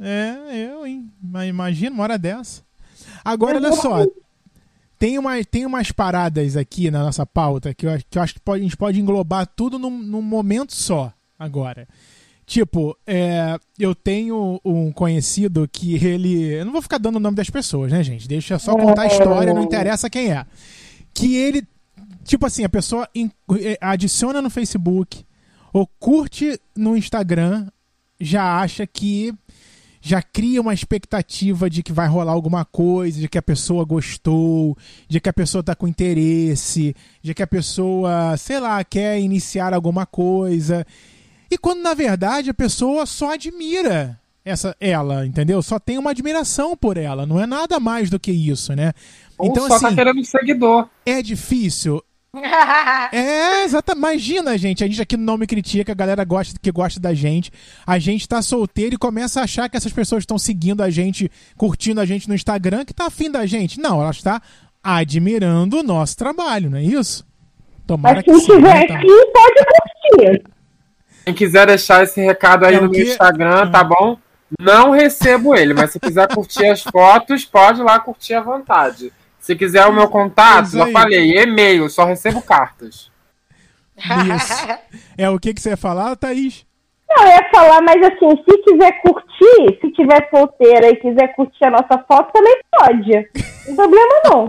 C: Mas imagina uma hora dessa. Agora, olha só. Tem umas paradas aqui na nossa pauta que eu acho que a gente pode englobar tudo num momento só, agora. Tipo, eu tenho um conhecido que ele... Eu não vou ficar dando o nome das pessoas, né, gente? Deixa eu só contar a história, não interessa quem é. Que ele... Tipo assim, a pessoa adiciona no Facebook ou curte no Instagram, já acha que... Já cria uma expectativa de que vai rolar alguma coisa, de que a pessoa gostou, de que a pessoa tá com interesse, de que a pessoa, sei lá, quer iniciar alguma coisa. E quando, na verdade, a pessoa só admira ela, entendeu? Só tem uma admiração por ela, não é nada mais do que isso, né?
F: Ou
C: então,
F: só
C: assim,
F: tá querendo um seguidor.
C: É difícil. Exatamente. Imagina, gente. A gente aqui não me critica, a galera que gosta da gente. A gente tá solteiro e começa a achar que essas pessoas estão seguindo a gente, curtindo a gente no Instagram, que tá afim da gente. Não, ela está admirando o nosso trabalho, não é isso? Tomara
E: mas
C: que
E: quem tiver
C: tá.
E: aqui pode curtir.
F: Quem quiser deixar esse recado aí no meu Instagram, tá bom? Não recebo ele, mas se quiser curtir as fotos, pode ir lá curtir à vontade. Se quiser o meu contato, já falei, e-mail, só recebo cartas.
C: Isso. O que você ia falar, Thaís?
E: Não, eu ia falar, mas assim, se quiser curtir, se tiver solteira e quiser curtir a nossa foto, também pode. Não tem problema não.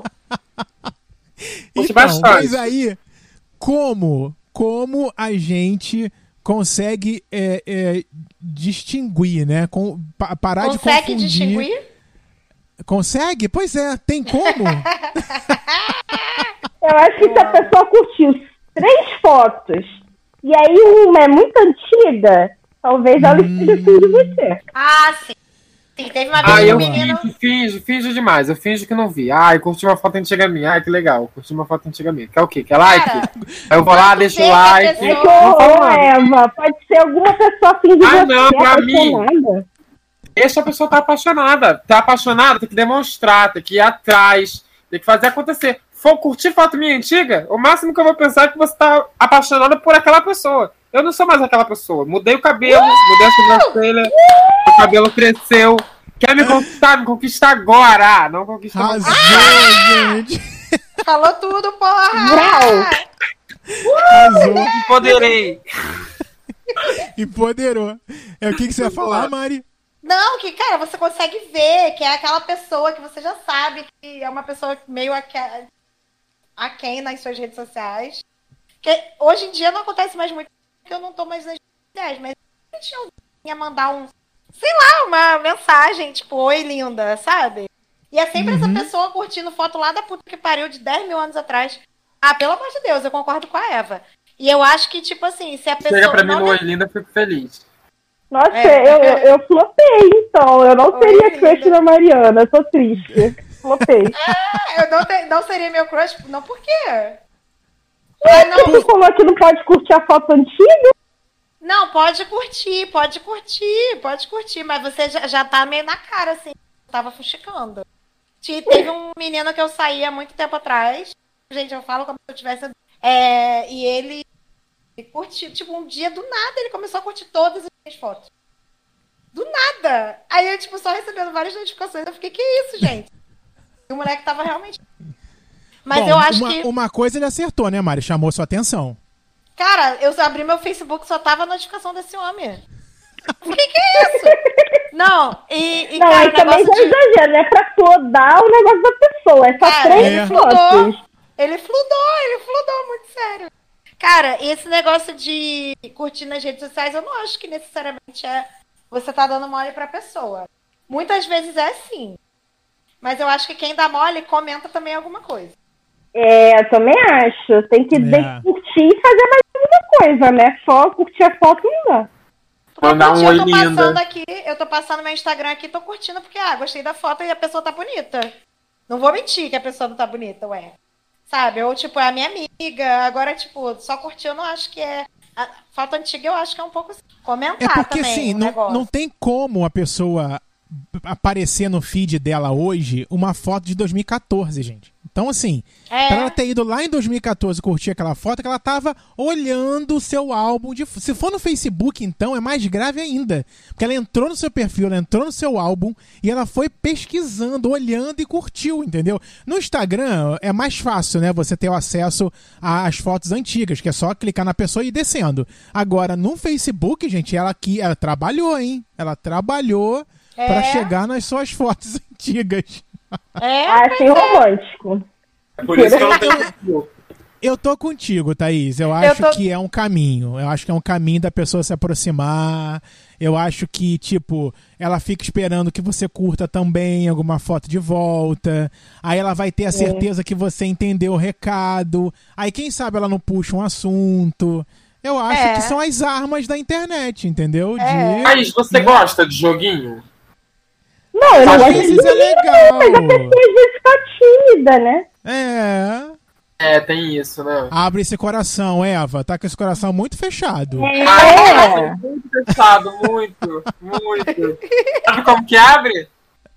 C: Então, mas aí, como a gente consegue distinguir, né? Parar de confundir.
D: Consegue distinguir?
C: Consegue? Pois é, tem como?
E: Eu acho que se a pessoa curtiu 3 fotos e aí uma é muito antiga, talvez ela esteja afim de você.
D: Sim. Sim, teve uma vez
F: eu
D: um menino...
F: finjo demais. Eu finjo que não vi. Eu curti uma foto antiga minha. Que legal. Curti uma foto antiga minha. Quer o quê? Quer like? Aí eu vou lá, deixo o like.
E: Eva, pode ser alguma pessoa afim de você.
F: Não, pra mim. Deixa a pessoa estar apaixonada. Tá apaixonada, tem que demonstrar, tem que ir atrás, tem que fazer acontecer. For curtir foto minha antiga, o máximo que eu vou pensar é que você tá apaixonada por aquela pessoa. Eu não sou mais aquela pessoa. Mudei o cabelo, mudei a sobrancelha, o cabelo cresceu. Quer me conquistar? Me conquista agora! Não conquista
C: agora. Gente!
D: Falou tudo, porra!
C: Arrasou.
F: Empoderei.
C: Empoderou. O que você ia falar, Mari?
D: Não, que, cara, você consegue ver que é aquela pessoa que você já sabe que é uma pessoa meio aquém nas suas redes sociais. Que hoje em dia não acontece mais muito, porque eu não tô mais nas redes sociais, mas a gente ia mandar uma mensagem, tipo, oi, linda, sabe? E é sempre essa pessoa curtindo foto lá da puta que pariu de 10 mil anos atrás. Pelo amor de Deus, eu concordo com a Eva. E eu acho que, tipo assim, se a pessoa...
F: Chega pra mim no oi, linda, eu fico feliz.
E: Nossa,
D: É.
E: eu flopei, então. Eu não
D: Oi,
E: seria
D: linda.
E: crush da Mariana. Eu tô triste. Flopei.
D: Eu não seria meu crush? Não, por quê?
E: Ué, tu falou que não pode curtir a foto antiga?
D: Não, pode curtir, mas você já tá meio na cara, assim. Tava fuxicando. Teve um menino que eu saí há muito tempo atrás. Gente, eu falo como se eu tivesse. E ele curtiu, tipo, um dia do nada, ele começou a curtir todas as minhas fotos. Do nada! Aí eu, tipo, só recebendo várias notificações. Eu fiquei, que isso, gente? E o moleque tava realmente. Mas
C: Bom,
D: eu acho que.
C: Uma coisa ele acertou, né, Mari? Chamou sua atenção.
D: Cara, eu abri meu Facebook, só tava a notificação desse homem. O que é isso? Não,
E: Não,
D: cara,
E: aí também já exagero, não é pra podar o negócio da pessoa. É só
D: Cara,
E: 3
D: ele
E: fotos.
D: Ele fludou, muito sério. Cara, esse negócio de curtir nas redes sociais, eu não acho que necessariamente você tá dando mole pra pessoa. Muitas vezes é sim. Mas eu acho que quem dá mole comenta também alguma coisa.
E: Eu também acho. Tem que curtir e fazer mais alguma coisa, né? Só curtir a foto não dá.
F: Mandar um oi
D: eu tô
F: linda.
D: passando aqui, eu tô passando meu Instagram aqui, tô curtindo porque, gostei da foto e a pessoa tá bonita. Não vou mentir que a pessoa não tá bonita, ué. Sabe? Ou, tipo, é a minha amiga. Agora, tipo, só curtir eu não acho que é... A foto antiga eu acho que é um pouco assim, comentar
C: porque,
D: também
C: assim, não tem como a pessoa aparecer no feed dela hoje uma foto de 2014, gente. Então, assim, pra ela ter ido lá em 2014 curtir aquela foto, que ela tava olhando o seu álbum. Se for no Facebook, então, é mais grave ainda. Porque ela entrou no seu perfil, ela entrou no seu álbum e ela foi pesquisando, olhando e curtiu, entendeu? No Instagram é mais fácil, né? Você ter o acesso às fotos antigas, que é só clicar na pessoa e ir descendo. Agora, no Facebook, gente, ela trabalhou, hein? Ela trabalhou pra chegar nas suas fotos antigas.
E: Achei romântico.
F: Por isso que eu não tenho.
C: Eu tô contigo, Thaís. Eu acho que é um caminho. Eu acho que é um caminho da pessoa se aproximar. Eu acho que, tipo, ela fica esperando que você curta também alguma foto de volta. Aí ela vai ter a certeza que você entendeu o recado. Aí, quem sabe, ela não puxa um assunto. Eu acho que são as armas da internet, entendeu?
F: Thaís, você gosta de joguinho?
E: Não, eu não gosto de
C: Às vezes é legal.
E: mas a pessoa às vezes tá tímida, né?
F: Tem isso, né?
C: Abre esse coração, Eva. Tá com esse coração muito fechado.
F: Muito fechado, muito. Sabe como que abre?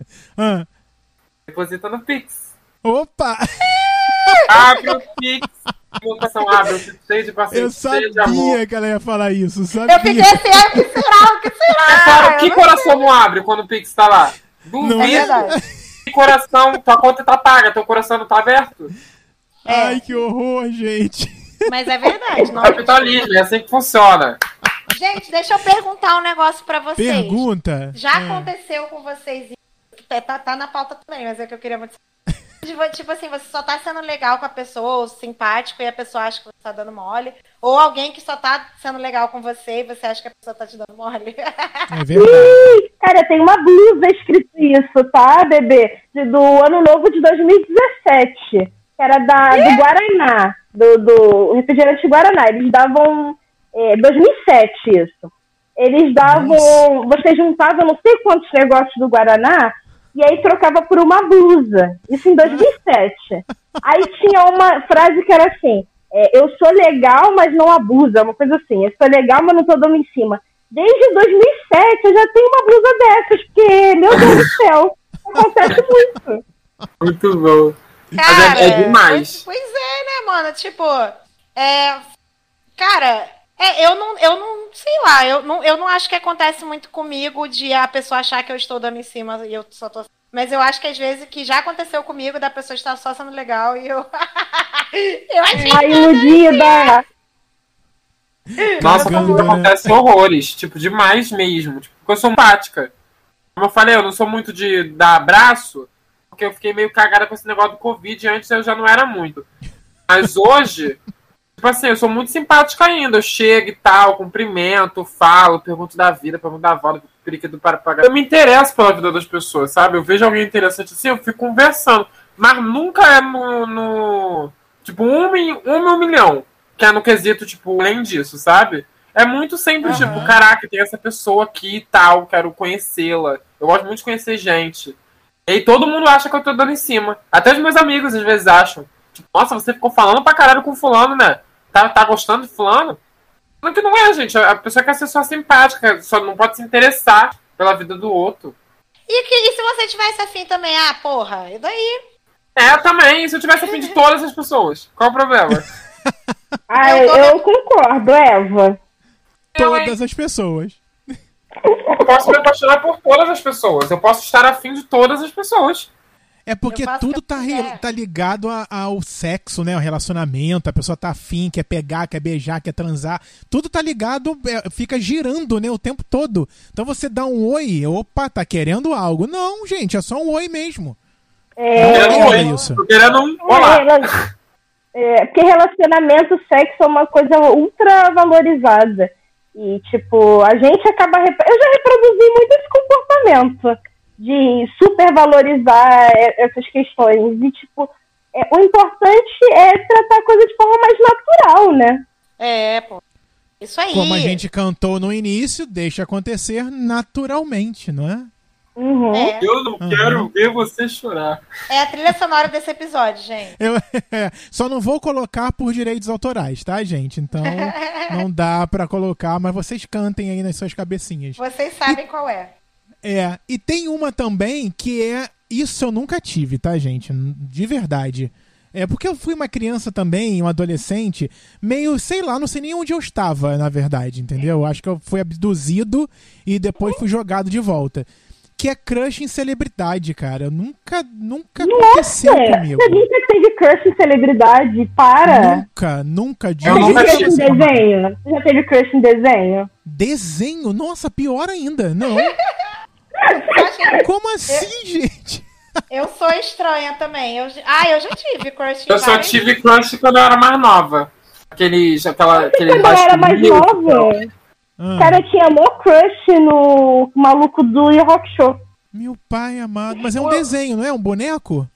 F: Deposita no Pix.
C: Opa!
F: Abre o Pix. Votação abre, eu fico cheio de paciência.
C: Eu
F: cheio de amor.
C: sabia que ela ia falar isso. Sabia.
D: Eu fiquei assim, o que será?
F: Claro, que coração não abre quando o Pix tá lá?
C: Não
D: É verdade.
F: Que coração, tua conta tá paga, teu coração não tá aberto?
C: Ai, que horror, gente.
D: Mas é verdade. Não...
F: Capitalismo, é assim que funciona.
D: Gente, deixa eu perguntar um negócio pra vocês.
C: Pergunta.
D: Já aconteceu com vocês? Tá na pauta também, mas é que eu queria muito... Tipo assim, você só tá sendo legal com a pessoa, ou simpático, e a pessoa acha que você tá dando mole. Ou alguém que só tá sendo legal com você e você acha que a pessoa tá te dando mole.
C: É verdade.
E: Cara, tem uma blusa escrito isso, tá, bebê? Do ano novo de 2017. Que era do Guaraná, do refrigerante Guaraná. Eles davam... 2007, isso. Eles davam...
C: Nossa.
E: Você juntava não sei quantos negócios do Guaraná e aí trocava por uma blusa. Isso em 2007. Aí tinha uma frase que era assim, eu sou legal, mas não abusa. Uma coisa assim, eu sou legal, mas não tô dando em cima. Desde 2007 eu já tenho uma blusa dessas, porque, meu Deus do céu, acontece muito.
F: Muito bom.
D: Cara,
F: mas é demais.
D: Pois é, né, mano? Tipo, cara, eu não, sei lá, eu não acho que acontece muito comigo de a pessoa achar que eu estou dando em cima e eu só tô... Mas eu acho que às vezes que já aconteceu comigo da pessoa estar só sendo legal e eu... eu achei
E: Ai, iludida!
F: Nossa, comigo acontece horrores, tipo, demais mesmo. Tipo, porque eu sou empática. Como eu falei, eu não sou muito de dar abraço, porque eu fiquei meio cagada com esse negócio do Covid, antes eu já não era muito. Mas hoje, tipo assim, eu sou muito simpática ainda. Eu chego e tal, cumprimento, falo, pergunto da vida, pergunto da avó, do periquito para pagar. Eu me interesso pela vida das pessoas, sabe? Eu vejo alguém interessante assim, eu fico conversando. Mas nunca é no tipo, um milhão. Que é no quesito, tipo, além disso, sabe? É muito sempre, tipo, caraca, tem essa pessoa aqui e tal, quero conhecê-la. Eu gosto muito de conhecer gente. E aí todo mundo acha que eu tô dando em cima. Até os meus amigos às vezes acham. Tipo, nossa, você ficou falando pra caralho com fulano, né? Tá gostando de fulano? Não que não é, gente. A pessoa quer ser só simpática, só não pode se interessar pela vida do outro.
D: E se você tivesse afim também? Ah, porra, e daí?
F: Também. Se eu tivesse afim de todas as pessoas, qual o problema?
E: Eu concordo, Eva.
C: Todas as pessoas.
F: Eu posso me apaixonar por todas as pessoas. Eu posso estar afim de todas as pessoas.
C: É porque tudo tá ligado ao sexo, né? O relacionamento, a pessoa tá afim, quer pegar, quer beijar, quer transar. Tudo tá ligado, fica girando, né? O tempo todo. Então você dá um oi, opa, tá querendo algo. Não, gente, é só um oi mesmo.
F: Tô querendo um olá.
E: Porque relacionamento, sexo é uma coisa ultra valorizada. E, tipo, a gente acaba... Eu já reproduzi muito esse comportamento de supervalorizar essas questões. E, tipo, o importante é tratar a coisa de forma mais natural, né?
D: Pô. Isso aí.
C: Como a gente cantou no início, deixa acontecer naturalmente, não é?
E: Uhum.
F: Eu não quero ver você chorar.
D: É a trilha sonora desse episódio, gente.
C: Só não vou colocar por direitos autorais, tá, gente? Então não dá pra colocar, mas vocês cantem aí nas suas cabecinhas.
D: Vocês sabem qual é.
C: E tem uma também que isso eu nunca tive, tá, gente? De verdade. Porque eu fui uma criança também, um adolescente, meio, sei lá, não sei nem onde eu estava, na verdade, entendeu? Acho que eu fui abduzido e depois fui jogado de volta. Que é crush em celebridade, cara. Nunca aconteceu comigo.
E: Você nunca teve crush em celebridade? Para!
C: Nunca.
E: Já teve crush em desenho? Já teve crush em desenho?
C: Desenho? Nossa, pior ainda. Não. Como assim, gente?
D: Eu sou estranha também. Eu já tive crush em
F: Eu só tive crush quando eu era mais nova. Aquele
E: quando eu era mais nova... Cara, eu tinha mó crush no maluco do Yu Rock Show.
C: Meu pai amado. Mas é um desenho, não é? Um boneco?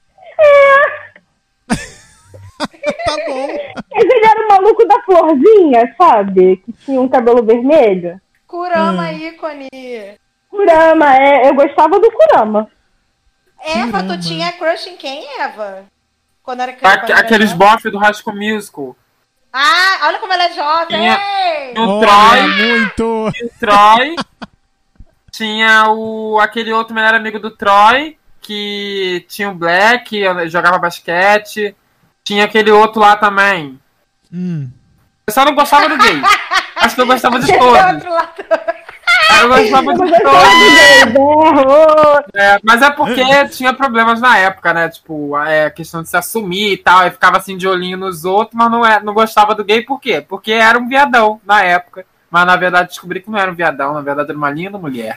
C: Tá bom.
E: Mas ele era o maluco da florzinha, sabe? Que tinha um cabelo vermelho.
D: Kurama, ícone.
E: Kurama, eu gostava do Kurama.
D: Eva, tu tinha crush em quem, Eva? Quando era criança.
F: Aqueles bofe do High School Musical.
D: Ah, olha como ela é jovem!
F: O Troy.
C: Muito!
F: O Troy. Tinha aquele outro melhor amigo do Troy, que tinha o Black, jogava basquete. Tinha aquele outro lá também. Eu só não gostava do gay. Acho que eu gostava de todos. Eu gostava de todos. Mas é porque tinha problemas na época, né? Tipo, a questão de se assumir e tal. Eu ficava assim de olhinho nos outros, mas não gostava do gay. Por quê? Porque era um viadão na época. Mas na verdade descobri que não era um viadão. Na verdade era uma linda mulher.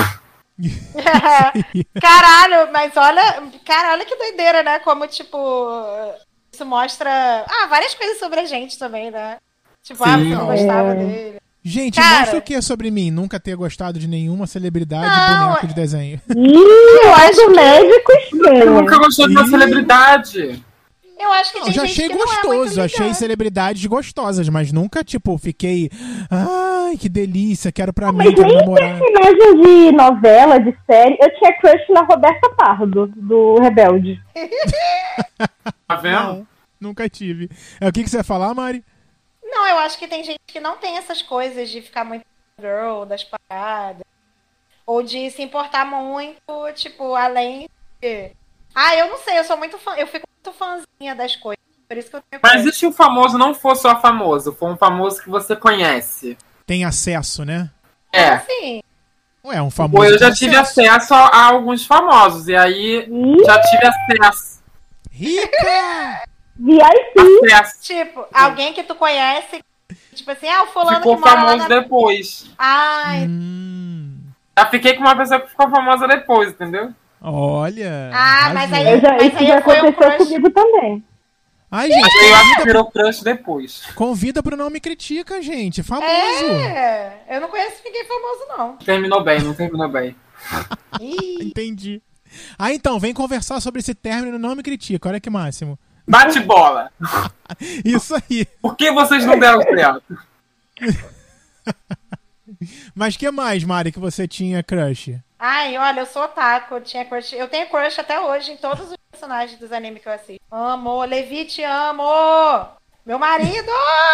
D: Caralho, mas olha que doideira, né? Como, tipo, isso mostra várias coisas sobre a gente também, né? Tipo, você não gostava dele.
C: Gente, mostra o que é sobre mim? Nunca ter gostado de nenhuma celebridade boneco de desenho.
E: Eu acho médico estranho.
F: Eu nunca gostei de uma celebridade.
D: Eu acho que tem
C: já
D: gente
C: achei
D: que
C: gostoso,
D: não é muito
C: achei celebridades gostosas, mas nunca, tipo, fiquei... Ai, que delícia, quero pra mim, quero namorar.
E: Personagem de novela, de série, eu tinha crush na Roberta Pardo, do Rebelde.
F: Tá vendo?
C: Não, nunca tive. O que você ia falar, Mari?
D: Não, eu acho que tem gente que não tem essas coisas de ficar muito girl das paradas. Ou de se importar muito, tipo, além de... eu não sei, eu sou muito fã, eu fico muito fãzinha das coisas. Por isso que eu tenho.
F: Mas e se o famoso não for só famoso? For um famoso que você conhece?
C: Tem acesso, né?
D: Assim.
C: Ué, um famoso.
F: Eu já tive acesso a alguns famosos. E aí já tive acesso.
C: Rica!
E: VIP.
D: Tipo, alguém que tu conhece, tipo assim, o fulano
F: ficou
D: que mora
F: famoso
D: lá na...
F: depois.
D: Ai.
F: Já fiquei com uma pessoa que ficou famosa depois, entendeu?
C: Olha.
D: Mas aí
E: Isso já
D: foi um
E: aconteceu
D: crush.
E: comigo também.
C: Ai, gente,
F: Eu acho que virou crush depois.
C: convida pro Não Me Critica, gente. Famoso.
D: Eu não conheço ninguém famoso, não.
F: Não terminou bem.
C: Entendi. Então, vem conversar sobre esse término Não Me Critica. Olha que máximo.
F: Bate bola.
C: Isso aí.
F: Por que vocês não deram certo?
C: Mas que mais, Mari, que você tinha crush?
D: Ai, olha, eu sou otaku, eu tenho crush até hoje em todos os personagens dos animes que eu assisto. Amo, Levi, te amo! Meu marido!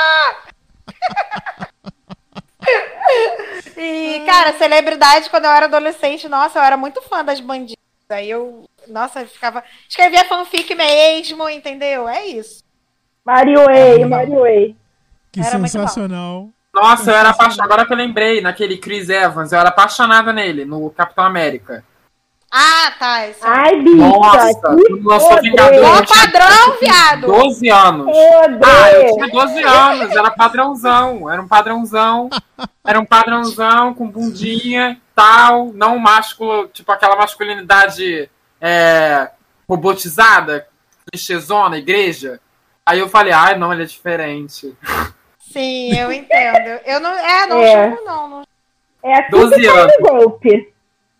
D: E, cara, celebridade, quando eu era adolescente, nossa, eu era muito fã das bandidas. Aí eu, nossa, escrevia fanfic mesmo, entendeu? É isso.
E: Mario Way.
C: Que
D: Era muito
C: sensacional.
F: Nossa, eu era apaixonada. Agora que eu lembrei, naquele Chris Evans, eu era apaixonada nele, no Capitão América.
D: Ah, tá. Isso.
E: Ai, bicha.
F: Nossa, quando lançou Vingador.
D: Ó, padrão, viado!
F: 12 anos. Eu tinha 12 anos, era padrãozão. Era um padrãozão com bundinha, tal, não másculo, tipo aquela masculinidade robotizada, clichêzona, igreja. Aí eu falei, ai, não, ele é diferente.
D: Sim, eu entendo. Eu não chamo, não.
E: É assim
F: 12
E: que faz o golpe.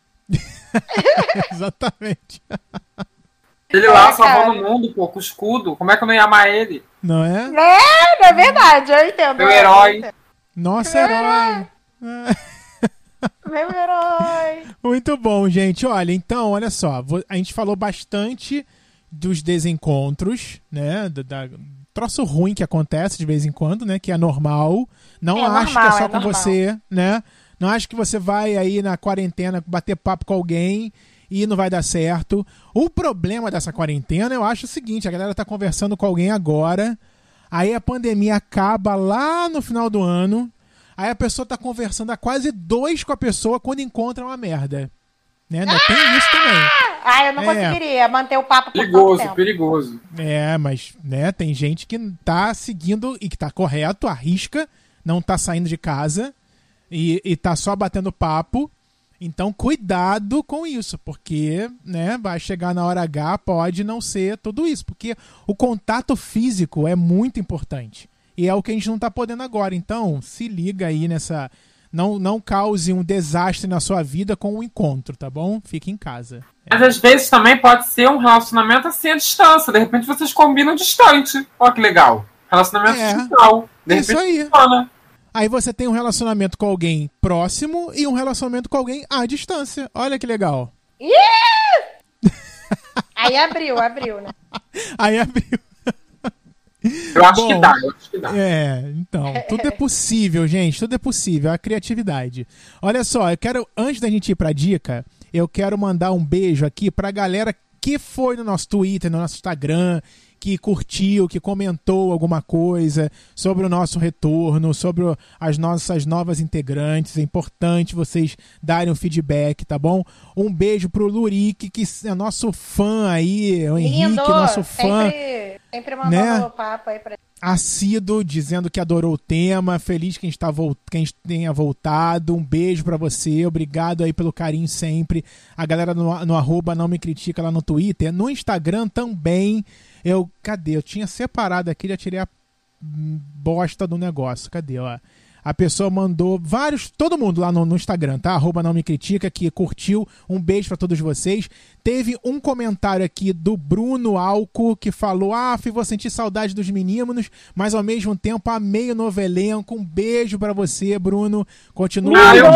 C: Exatamente.
F: Ele lá salvando o mundo, pô, com o escudo. Como é que eu não ia amar ele?
C: Não é?
D: É verdade, eu entendo.
F: Meu herói.
C: Nossa, herói.
D: Meu herói.
C: Muito bom, gente. Olha, então, olha só. A gente falou bastante dos desencontros, né? Troço ruim que acontece de vez em quando, né? Que é normal. Não acho que é só com você, né? Não acho que você vai aí na quarentena bater papo com alguém e não vai dar certo. O problema dessa quarentena, eu acho o seguinte, a galera tá conversando com alguém agora, aí a pandemia acaba lá no final do ano, aí a pessoa tá conversando há quase 2 com a pessoa quando encontra uma merda. Né? Ainda tem isso também.
D: Ah, eu não conseguiria manter o papo por
F: Perigoso,
D: tanto tempo.
F: perigoso.
C: Mas, né, tem gente que tá seguindo e que tá correto, arrisca, não tá saindo de casa e tá só batendo papo. Então, cuidado com isso, porque, né, vai chegar na hora H, pode não ser tudo isso, porque o contato físico é muito importante. E é o que a gente não tá podendo agora. Então, se liga aí nessa... Não cause um desastre na sua vida com um encontro, tá bom? Fique em casa.
F: Mas às vezes também pode ser um relacionamento assim à distância. De repente vocês combinam distante. Olha que legal. Relacionamento digital. De
C: Isso
F: repente
C: aí.
F: funciona.
C: Aí você tem um relacionamento com alguém próximo e um relacionamento com alguém à distância. Olha que legal.
D: Aí abriu, né?
C: Aí abriu.
F: Eu acho que dá.
C: Então, tudo é possível, gente, tudo é possível, a criatividade. Olha só, antes da gente ir pra dica, eu quero mandar um beijo aqui pra galera que foi no nosso Twitter, no nosso Instagram, que curtiu, que comentou alguma coisa sobre o nosso retorno, sobre as nossas novas integrantes. É importante vocês darem um feedback, tá bom? Um beijo pro Lurique, que é nosso fã aí, o Henrique,
D: lindo,
C: nosso fã.
D: Sempre mandando papo aí pra
C: assíduo, dizendo que adorou o tema, feliz que a gente tenha voltado, um beijo pra você, obrigado aí pelo carinho sempre, a galera no arroba não me critica lá no Twitter, no Instagram também, eu tinha separado aqui, já tirei a bosta do negócio, cadê, ó? A pessoa mandou todo mundo lá no Instagram, tá? Arroba não me critica, que curtiu. Um beijo pra todos vocês. Teve um comentário aqui do Bruno Alco, que falou, vou sentir saudade dos meninos, mas ao mesmo tempo amei o novo elenco. Um beijo pra você, Bruno. Continua.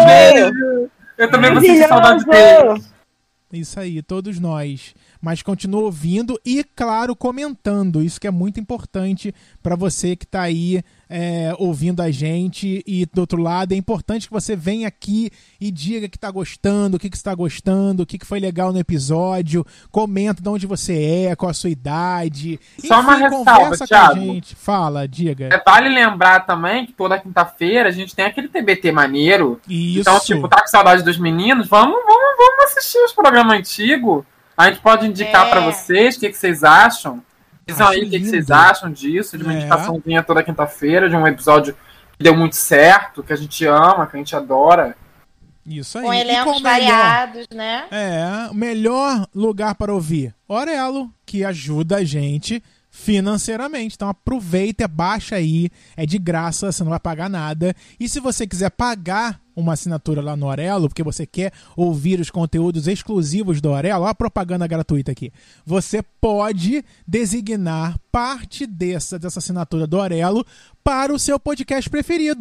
F: Eu também vou sentir saudade deles.
C: Isso aí, todos nós. Mas continua ouvindo e, claro, comentando. Isso que é muito importante para você que está aí ouvindo a gente. E do outro lado, é importante que você venha aqui e diga que está gostando, o que está gostando, o que foi legal no episódio. Comenta de onde você é, qual a sua idade.
F: Só uma ressalva, Thiago.
C: Fala, diga.
F: Vale lembrar também que toda quinta-feira a gente tem aquele TBT maneiro.
C: Isso.
F: Então, tipo, tá com saudade dos meninos? Vamos assistir os programas antigos. A gente pode indicar pra vocês o que vocês acham. Dizem aí o que vocês acham disso, de uma indicaçãozinha toda quinta-feira, de um episódio que deu muito certo, que a gente ama, que a gente adora.
C: Isso aí.
D: Com elencos variados, né?
C: O melhor lugar para ouvir. Orelo, que ajuda a gente financeiramente. Então aproveita, baixa aí, é de graça, você não vai pagar nada. E se você quiser pagar uma assinatura lá no Orelo, porque você quer ouvir os conteúdos exclusivos do Orelo, olha a propaganda gratuita aqui, você pode designar parte dessa assinatura do Orelo para o seu podcast preferido.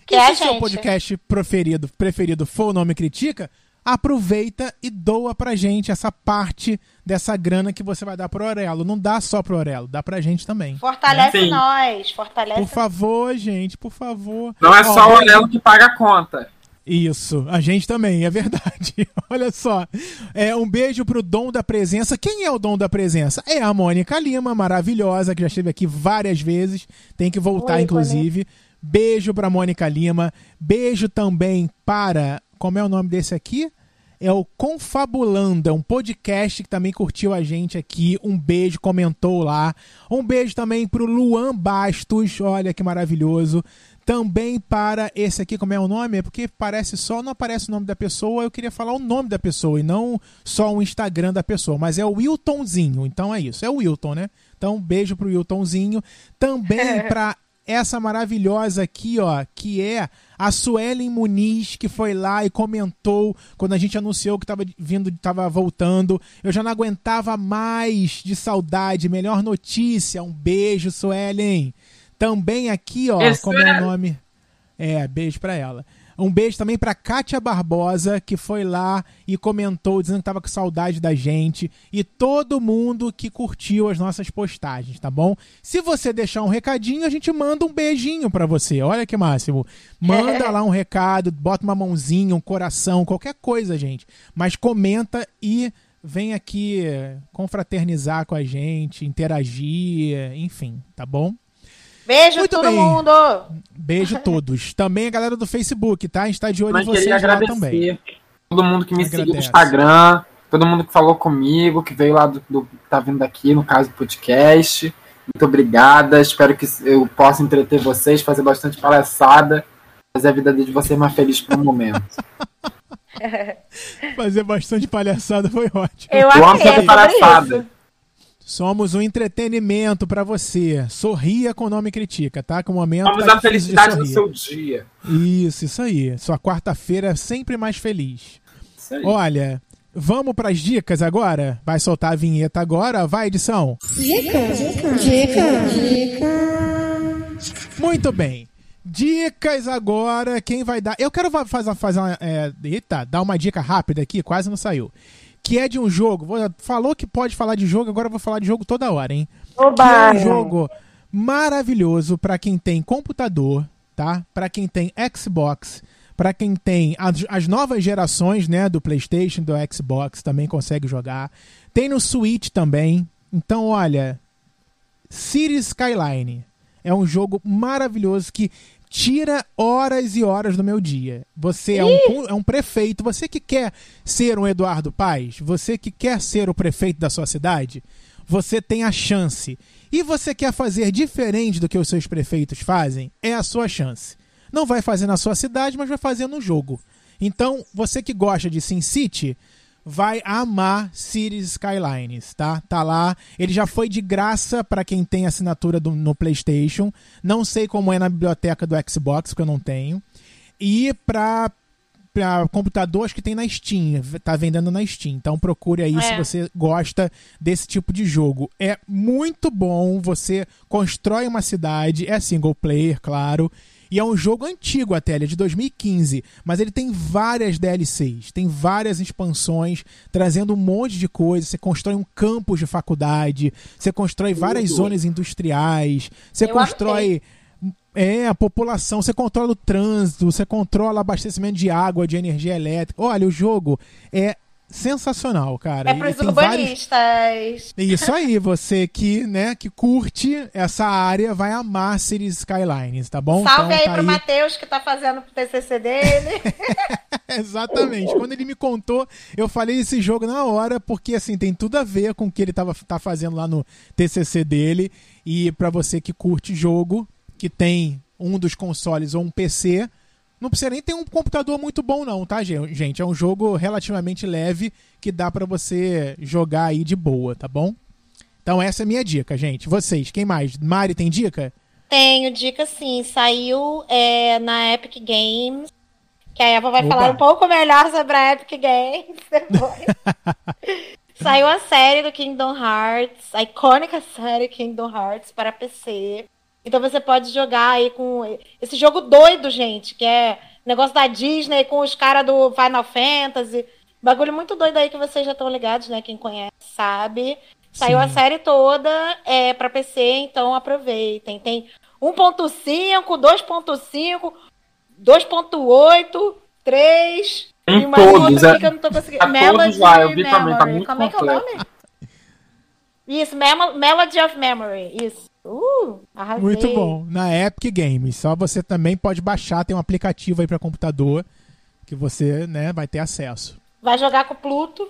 D: Que
C: e
D: é
C: se
D: a
C: o seu
D: gente.
C: podcast preferido for o Nome Critica, aproveita e doa pra gente essa parte dessa grana que você vai dar pro Aurelo. Não dá só pro Aurelo, dá pra gente também.
D: Fortalece
F: Sim.
D: nós, fortalece.
C: Por favor, gente, por favor.
F: Não é
C: Ó,
F: só o Aurelo que paga a conta.
C: Isso, a gente também, é verdade. Olha só, um beijo pro Dom da Presença. Quem é o Dom da Presença? É a Mônica Lima, maravilhosa, que já esteve aqui várias vezes. Tem que voltar, inclusive. Beijo pra Mônica Lima. Beijo também para... Como é o nome desse aqui? É o Confabulando, é um podcast que também curtiu a gente aqui. Um beijo, comentou lá. Um beijo também pro Luan Bastos, olha que maravilhoso. Também para esse aqui, como é o nome? É porque não aparece o nome da pessoa, eu queria falar o nome da pessoa e não só o Instagram da pessoa, mas é o Wiltonzinho, então é isso, é o Wilton, né? Então, beijo pro Wiltonzinho. Também para essa maravilhosa aqui, ó, que é a Suelen Muniz, que foi lá e comentou quando a gente anunciou que tava voltando. Eu já não aguentava mais de saudade, melhor notícia. Um beijo, Suelen. Também aqui, ó, como é o nome? Beijo pra ela. Um beijo também pra Kátia Barbosa, que foi lá e comentou, dizendo que tava com saudade da gente. E todo mundo que curtiu as nossas postagens, tá bom? Se você deixar um recadinho, a gente manda um beijinho pra você. Olha que máximo. Manda lá um recado, bota uma mãozinha, um coração, qualquer coisa, gente. Mas comenta e vem aqui confraternizar com a gente, interagir, enfim, tá bom?
D: Beijo
C: Muito
D: todo
C: bem.
D: mundo!
C: Beijo todos. Também a galera do Facebook, tá? A gente tá de olho
F: Mas
C: em vocês
F: queria
C: lá
F: agradecer
C: também.
F: todo mundo que me seguiu no
C: Agradece.
F: Instagram, todo mundo que falou comigo, que veio lá tá vindo aqui, no caso do podcast. Muito obrigada. Espero que eu possa entreter vocês, fazer bastante palhaçada, fazer a vida de vocês mais feliz por um momento.
C: Fazer bastante palhaçada foi ótimo.
D: Eu
F: Eu amo
D: amei, é
F: fazer
D: sobre
F: palhaçada.
D: isso.
C: Somos um entretenimento pra você. Sorria com o Nome Critica, tá? Que o momento
F: Vamos
C: tá
F: a
C: difícil de
F: felicidade do
C: sorrir.
F: seu dia.
C: Isso aí. Sua quarta-feira é sempre mais feliz.
F: Isso aí.
C: Olha, vamos pras dicas agora? Vai soltar a vinheta agora? Vai, edição. Muito bem. Dicas agora, quem vai dar... Eu quero fazer uma... dar uma dica rápida aqui, quase não saiu. Que é de um jogo. Falou que pode falar de jogo, agora eu vou falar de jogo toda hora, hein?
E: Oba!
C: Que é um jogo maravilhoso pra quem tem computador, tá? Pra quem tem Xbox, pra quem tem as novas gerações, né, do PlayStation, do Xbox, também consegue jogar. Tem no Switch também. Então, olha, Cities Skyline é um jogo maravilhoso que tira horas e horas do meu dia. Você é um prefeito, você que quer ser um Eduardo Paes, você que quer ser o prefeito da sua cidade, você tem a chance. E você quer fazer diferente do que os seus prefeitos fazem, é a sua chance. Não vai fazer na sua cidade, mas vai fazer no jogo. Então, você que gosta de SimCity, vai amar Cities Skylines, tá? Tá lá. Ele já foi de graça para quem tem assinatura no PlayStation. Não sei como é na biblioteca do Xbox, porque eu não tenho. E para computador, acho que tem na Steam. Tá vendendo na Steam. Então procure aí se você gosta desse tipo de jogo. É muito bom. Você constrói uma cidade. É single player, claro. E é um jogo antigo até, ele é de 2015, mas ele tem várias DLCs, tem várias expansões, trazendo um monte de coisa. Você constrói um campus de faculdade, você constrói várias zonas industriais, você constrói a população, você controla o trânsito, você controla abastecimento de água, de energia elétrica. Olha, o jogo é sensacional, cara.
D: É pros urbanistas.
C: Isso aí, você que curte essa área vai amar Cities Skylines, tá bom?
D: Salve
C: então,
D: aí
C: tá
D: pro Matheus que tá fazendo pro TCC dele.
C: Exatamente. Quando ele me contou, eu falei esse jogo na hora, porque assim, tem tudo a ver com o que ele tá fazendo lá no TCC dele. E pra você que curte jogo, que tem um dos consoles ou um PC, não precisa nem ter um computador muito bom não, tá, gente? É um jogo relativamente leve que dá pra você jogar aí de boa, tá bom? Então essa é a minha dica, gente. Vocês, quem mais? Mari, tem dica?
D: Tenho dica sim. Saiu na Epic Games, que a Eva vai falar um pouco melhor sobre a Epic Games depois. Saiu a série do Kingdom Hearts, a icônica série Kingdom Hearts para PC. Então você pode jogar aí com esse jogo doido, gente, que é negócio da Disney com os caras do Final Fantasy. Bagulho muito doido aí que vocês já estão ligados, né? Quem conhece sabe. Saiu a série toda pra PC, então aproveitem. Tem 1.5, 2.5, 2.8, 3...
F: Tem
D: mais
F: todos,
D: outro aqui que eu não tô conseguindo.
F: Tá todos lá, eu vi também, tá muito
D: Como é que é o
F: completo.
D: nome? Isso, Melody of Memory. Isso. Arrasei.
C: Muito bom. Na Epic Games. Só você também pode baixar, tem um aplicativo aí pra computador que você, né, vai ter acesso.
D: Vai jogar com o Pluto.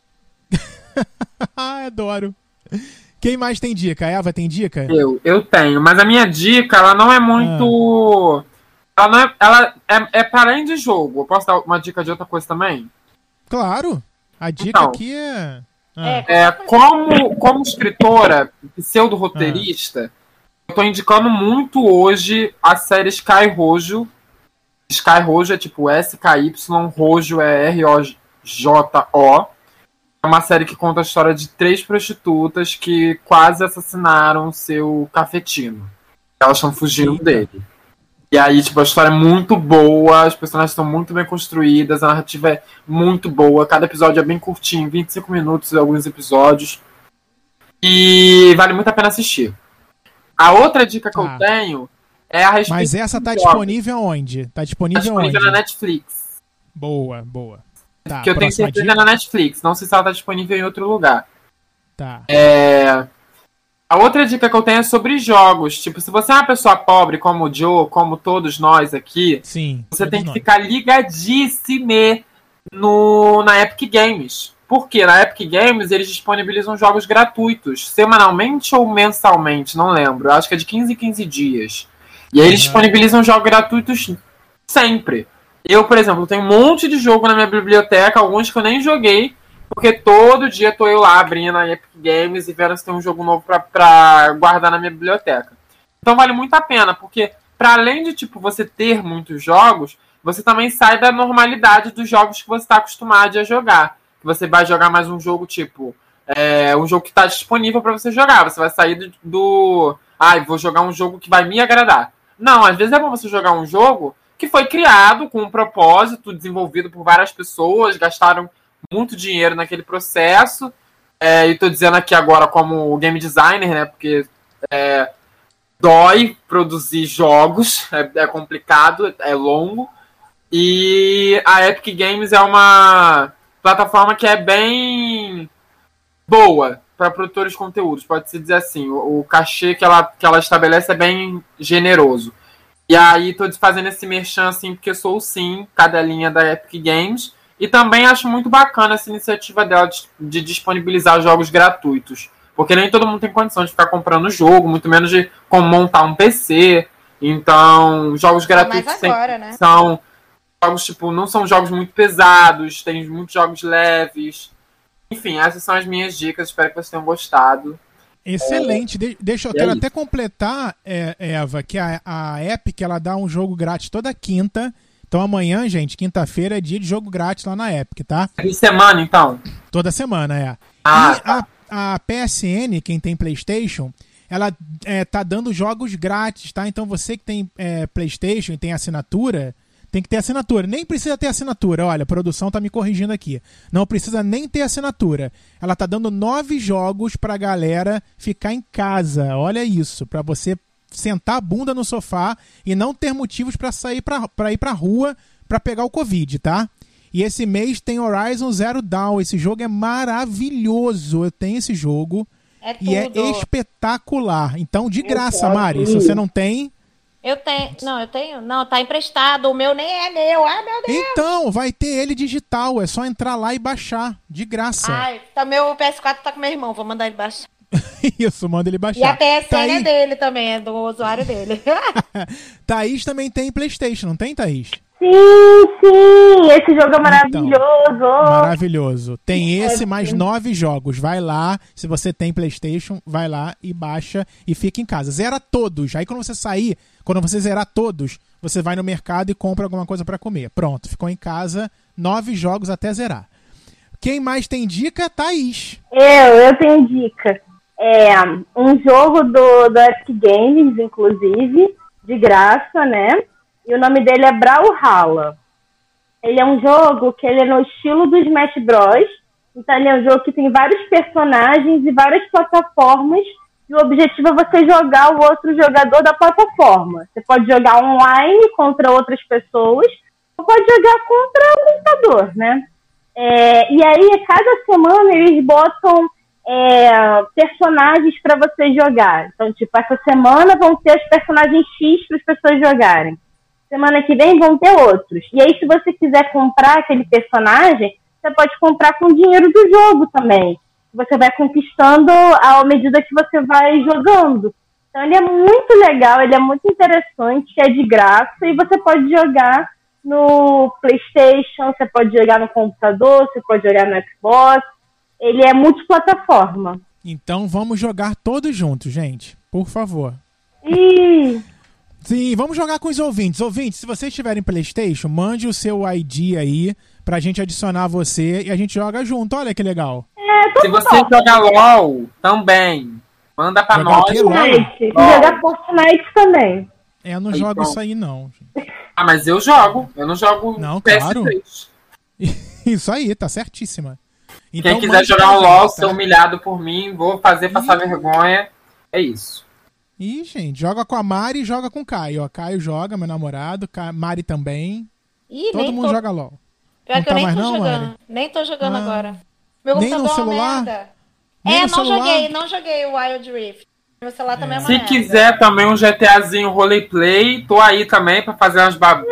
C: Adoro. Quem mais tem dica? A Eva tem dica?
F: Eu tenho, mas a minha dica, ela não é muito... Ela é para além de jogo. Eu posso dar uma dica de outra coisa também?
C: Claro. A dica
F: Então,
C: aqui
F: como escritora, pseudo-roteirista, eu tô indicando muito hoje a série Sky Rojo. Sky Rojo é tipo SKY, Rojo é ROJO. É uma série que conta a história de 3 prostitutas que quase assassinaram seu cafetino. Elas estão fugindo dele. E aí, tipo, a história é muito boa, as personagens estão muito bem construídas, a narrativa é muito boa, cada episódio é bem curtinho, 25 minutos alguns episódios. E vale muito a pena assistir. A outra dica que eu tenho é a respeito.
C: Mas essa tá disponível onde? Tá disponível onde?
F: Na Netflix.
C: Boa. Tá,
F: porque eu tenho certeza na Netflix, não sei se ela tá disponível em outro lugar.
C: Tá.
F: A outra dica que eu tenho é sobre jogos. Tipo, se você é uma pessoa pobre, como o Joe, como todos nós aqui,
C: sim,
F: você tem que ficar ligadíssimo na Epic Games. Porque na Epic Games eles disponibilizam jogos gratuitos, semanalmente ou mensalmente, não lembro. Eu acho que é de 15 em 15 dias. E aí eles disponibilizam jogos gratuitos sempre. Eu, por exemplo, tenho um monte de jogo na minha biblioteca, alguns que eu nem joguei, porque todo dia tô eu lá abrindo a Epic Games e vendo se tem um jogo novo pra guardar na minha biblioteca. Então vale muito a pena, porque para além de tipo você ter muitos jogos, você também sai da normalidade dos jogos que você está acostumado a jogar. Você vai jogar mais um jogo tipo um jogo que está disponível para você jogar. Você vai sair vou jogar um jogo que vai me agradar. Não, às vezes é bom você jogar um jogo que foi criado com um propósito, desenvolvido por várias pessoas, gastaram muito dinheiro naquele processo. E tô dizendo aqui agora como game designer, né? Porque dói produzir jogos, é complicado, é longo. E a Epic Games é uma plataforma que é bem boa para produtores de conteúdos, pode-se dizer assim. O cachê que ela estabelece é bem generoso. E aí tô fazendo esse merchan assim, porque eu sou sim cadelinha da Epic Games. E também acho muito bacana essa iniciativa dela de disponibilizar jogos gratuitos. Porque nem todo mundo tem condição de ficar comprando jogo, muito menos de como montar um PC. Então, jogos gratuitos
D: agora, né?
F: são jogos, tipo, não são jogos muito pesados, tem muitos jogos leves. Enfim, essas são as minhas dicas, espero que vocês tenham gostado.
C: Excelente. Quero até completar, Eva, que a Epic ela dá um jogo grátis toda quinta. Então amanhã, gente, quinta-feira, é dia de jogo grátis lá na Epic, tá?
F: De semana, então?
C: Toda semana, a PSN, quem tem PlayStation, ela tá dando jogos grátis, tá? Então você que tem PlayStation e tem assinatura, tem que ter assinatura. Nem precisa ter assinatura. Olha, a produção tá me corrigindo aqui. Não precisa nem ter assinatura. Ela tá dando 9 jogos pra galera ficar em casa. Olha isso, pra você sentar a bunda no sofá e não ter motivos pra sair pra ir pra rua pra pegar o Covid, tá? E esse mês tem Horizon Zero Dawn. Esse jogo é maravilhoso. Eu tenho esse jogo. E é espetacular. Então, de graça, Mari. Se você não tem...
D: Eu tenho. Não, tá emprestado. O meu nem é meu. Ai, meu Deus.
C: Então, vai ter ele digital. É só entrar lá e baixar. De graça.
D: Ai, meu PS4 tá com meu irmão. Vou mandar ele baixar.
C: Isso, manda ele baixar.
D: E a PSN é dele também, é do usuário dele.
C: Thaís também tem PlayStation, não tem, Thaís?
E: Sim, esse jogo é maravilhoso.
C: Então, maravilhoso. Tem esse mais 9 jogos. Vai lá, se você tem PlayStation, vai lá e baixa e fica em casa. Zera todos. Aí quando você sair, quando você zerar todos, você vai no mercado e compra alguma coisa pra comer. Pronto, ficou em casa, 9 jogos até zerar. Quem mais tem dica? Thaís.
E: Eu tenho dica. É um jogo do Epic Games, inclusive, de graça, né? E o nome dele é Brawlhalla. Ele é um jogo que ele é no estilo do Smash Bros. Então ele é um jogo que tem vários personagens e várias plataformas. E o objetivo é você jogar o outro jogador da plataforma. Você pode jogar online contra outras pessoas, ou pode jogar contra o computador, né? E aí, cada semana, eles botam personagens para você jogar. Então, tipo, essa semana vão ter os personagens X para as pessoas jogarem. Semana que vem vão ter outros. E aí, se você quiser comprar aquele personagem, você pode comprar com o dinheiro do jogo também. Você vai conquistando à medida que você vai jogando. Então, ele é muito legal, ele é muito interessante, é de graça, e você pode jogar no PlayStation, você pode jogar no computador, você pode jogar no Xbox. Ele é multiplataforma.
C: Então vamos jogar todos juntos, gente. Por favor. Sim, vamos jogar com os ouvintes. Ouvintes, se vocês tiverem PlayStation, mande o seu ID aí pra gente adicionar você e a gente joga junto. Olha que legal.
F: Se você jogar LOL, também. Manda pra nós.
E: Fortnite. Jogar Fortnite também.
C: Eu não jogo isso aí, não.
F: Ah, mas eu jogo. Eu não jogo
C: não,
F: PS3.
C: Claro. Isso aí, tá certíssima. Então,
F: quem quiser jogar um LOL, ser humilhado por mim, vou fazer passar vergonha. É isso.
C: Ih, gente, joga com a Mari e joga com o Caio. Ó, Caio joga, meu namorado. Mari também. Todo mundo joga LOL.
D: Pior
C: não
D: que eu nem
C: mais
D: tô
C: não,
D: jogando.
C: Mari?
D: Nem tô jogando agora. Meu
C: nem no
D: computador
C: celular?
D: é uma merda.
C: Nem no celular?
D: Não joguei o Wild Rift. Meu celular também é uma
F: Se
D: merda.
F: quiser também um GTAzinho roleplay, tô aí também pra fazer umas babus.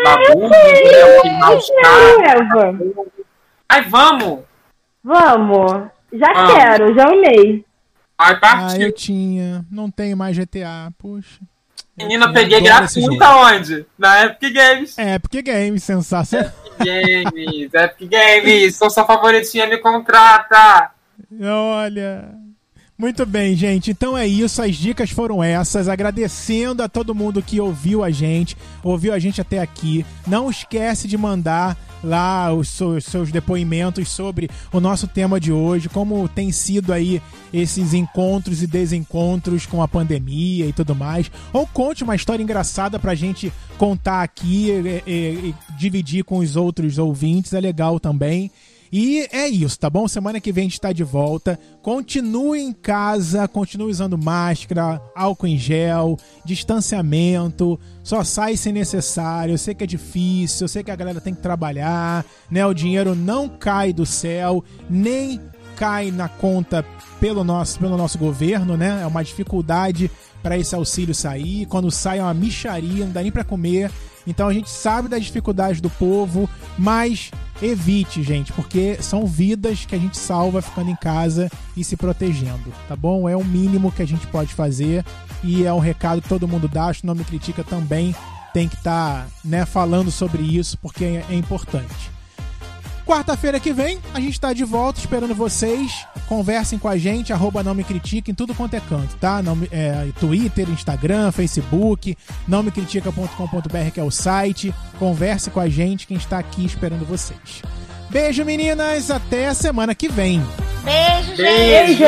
F: Ai, vamos!
E: Vamos! Já quero, já amei.
F: Ai, partiu.
C: eu tinha. Não tenho mais GTA, puxa.
F: Menina, peguei gratuita onde? Na Epic Games.
C: Epic Games, sensacional.
F: Epic Games, sou sua favoritinha, me contrata.
C: Olha... Muito bem, gente. Então é isso. As dicas foram essas. Agradecendo a todo mundo que ouviu a gente até aqui. Não esquece de mandar lá os seus depoimentos sobre o nosso tema de hoje, como tem sido aí esses encontros e desencontros com a pandemia e tudo mais. Ou conte uma história engraçada pra gente contar aqui e dividir com os outros ouvintes. É legal também. E é isso, tá bom? Semana que vem a gente tá de volta. Continue em casa, continue usando máscara, álcool em gel, distanciamento. Só sai se necessário. Eu sei que é difícil, eu sei que a galera tem que trabalhar, né? O dinheiro não cai do céu, nem cai na conta pelo nosso governo, né? É uma dificuldade para esse auxílio sair. Quando sai é uma mixaria, não dá nem para comer. Então a gente sabe das dificuldades do povo, mas evite, gente, porque são vidas que a gente salva ficando em casa e se protegendo, tá bom? É o mínimo que a gente pode fazer e é um recado que todo mundo dá. Acho que o Não Me Critica também tem que estar, né, falando sobre isso, porque é importante. Quarta-feira que vem, a gente tá de volta esperando vocês. Conversem com a gente, @Não Me Critica em tudo quanto é canto, tá? Twitter, Instagram, Facebook, nãomecritica.com.br, que é o site. Converse com a gente, quem está aqui esperando vocês. Beijo, meninas, até a semana que vem.
D: Beijo, gente!
F: Beijo!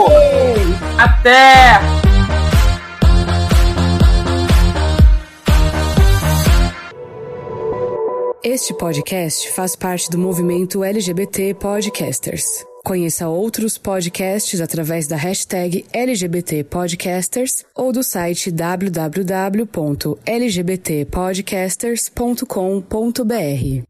F: Até!
A: Este podcast faz parte do movimento LGBT Podcasters. Conheça outros podcasts através da hashtag LGBT Podcasters ou do site www.lgbtpodcasters.com.br.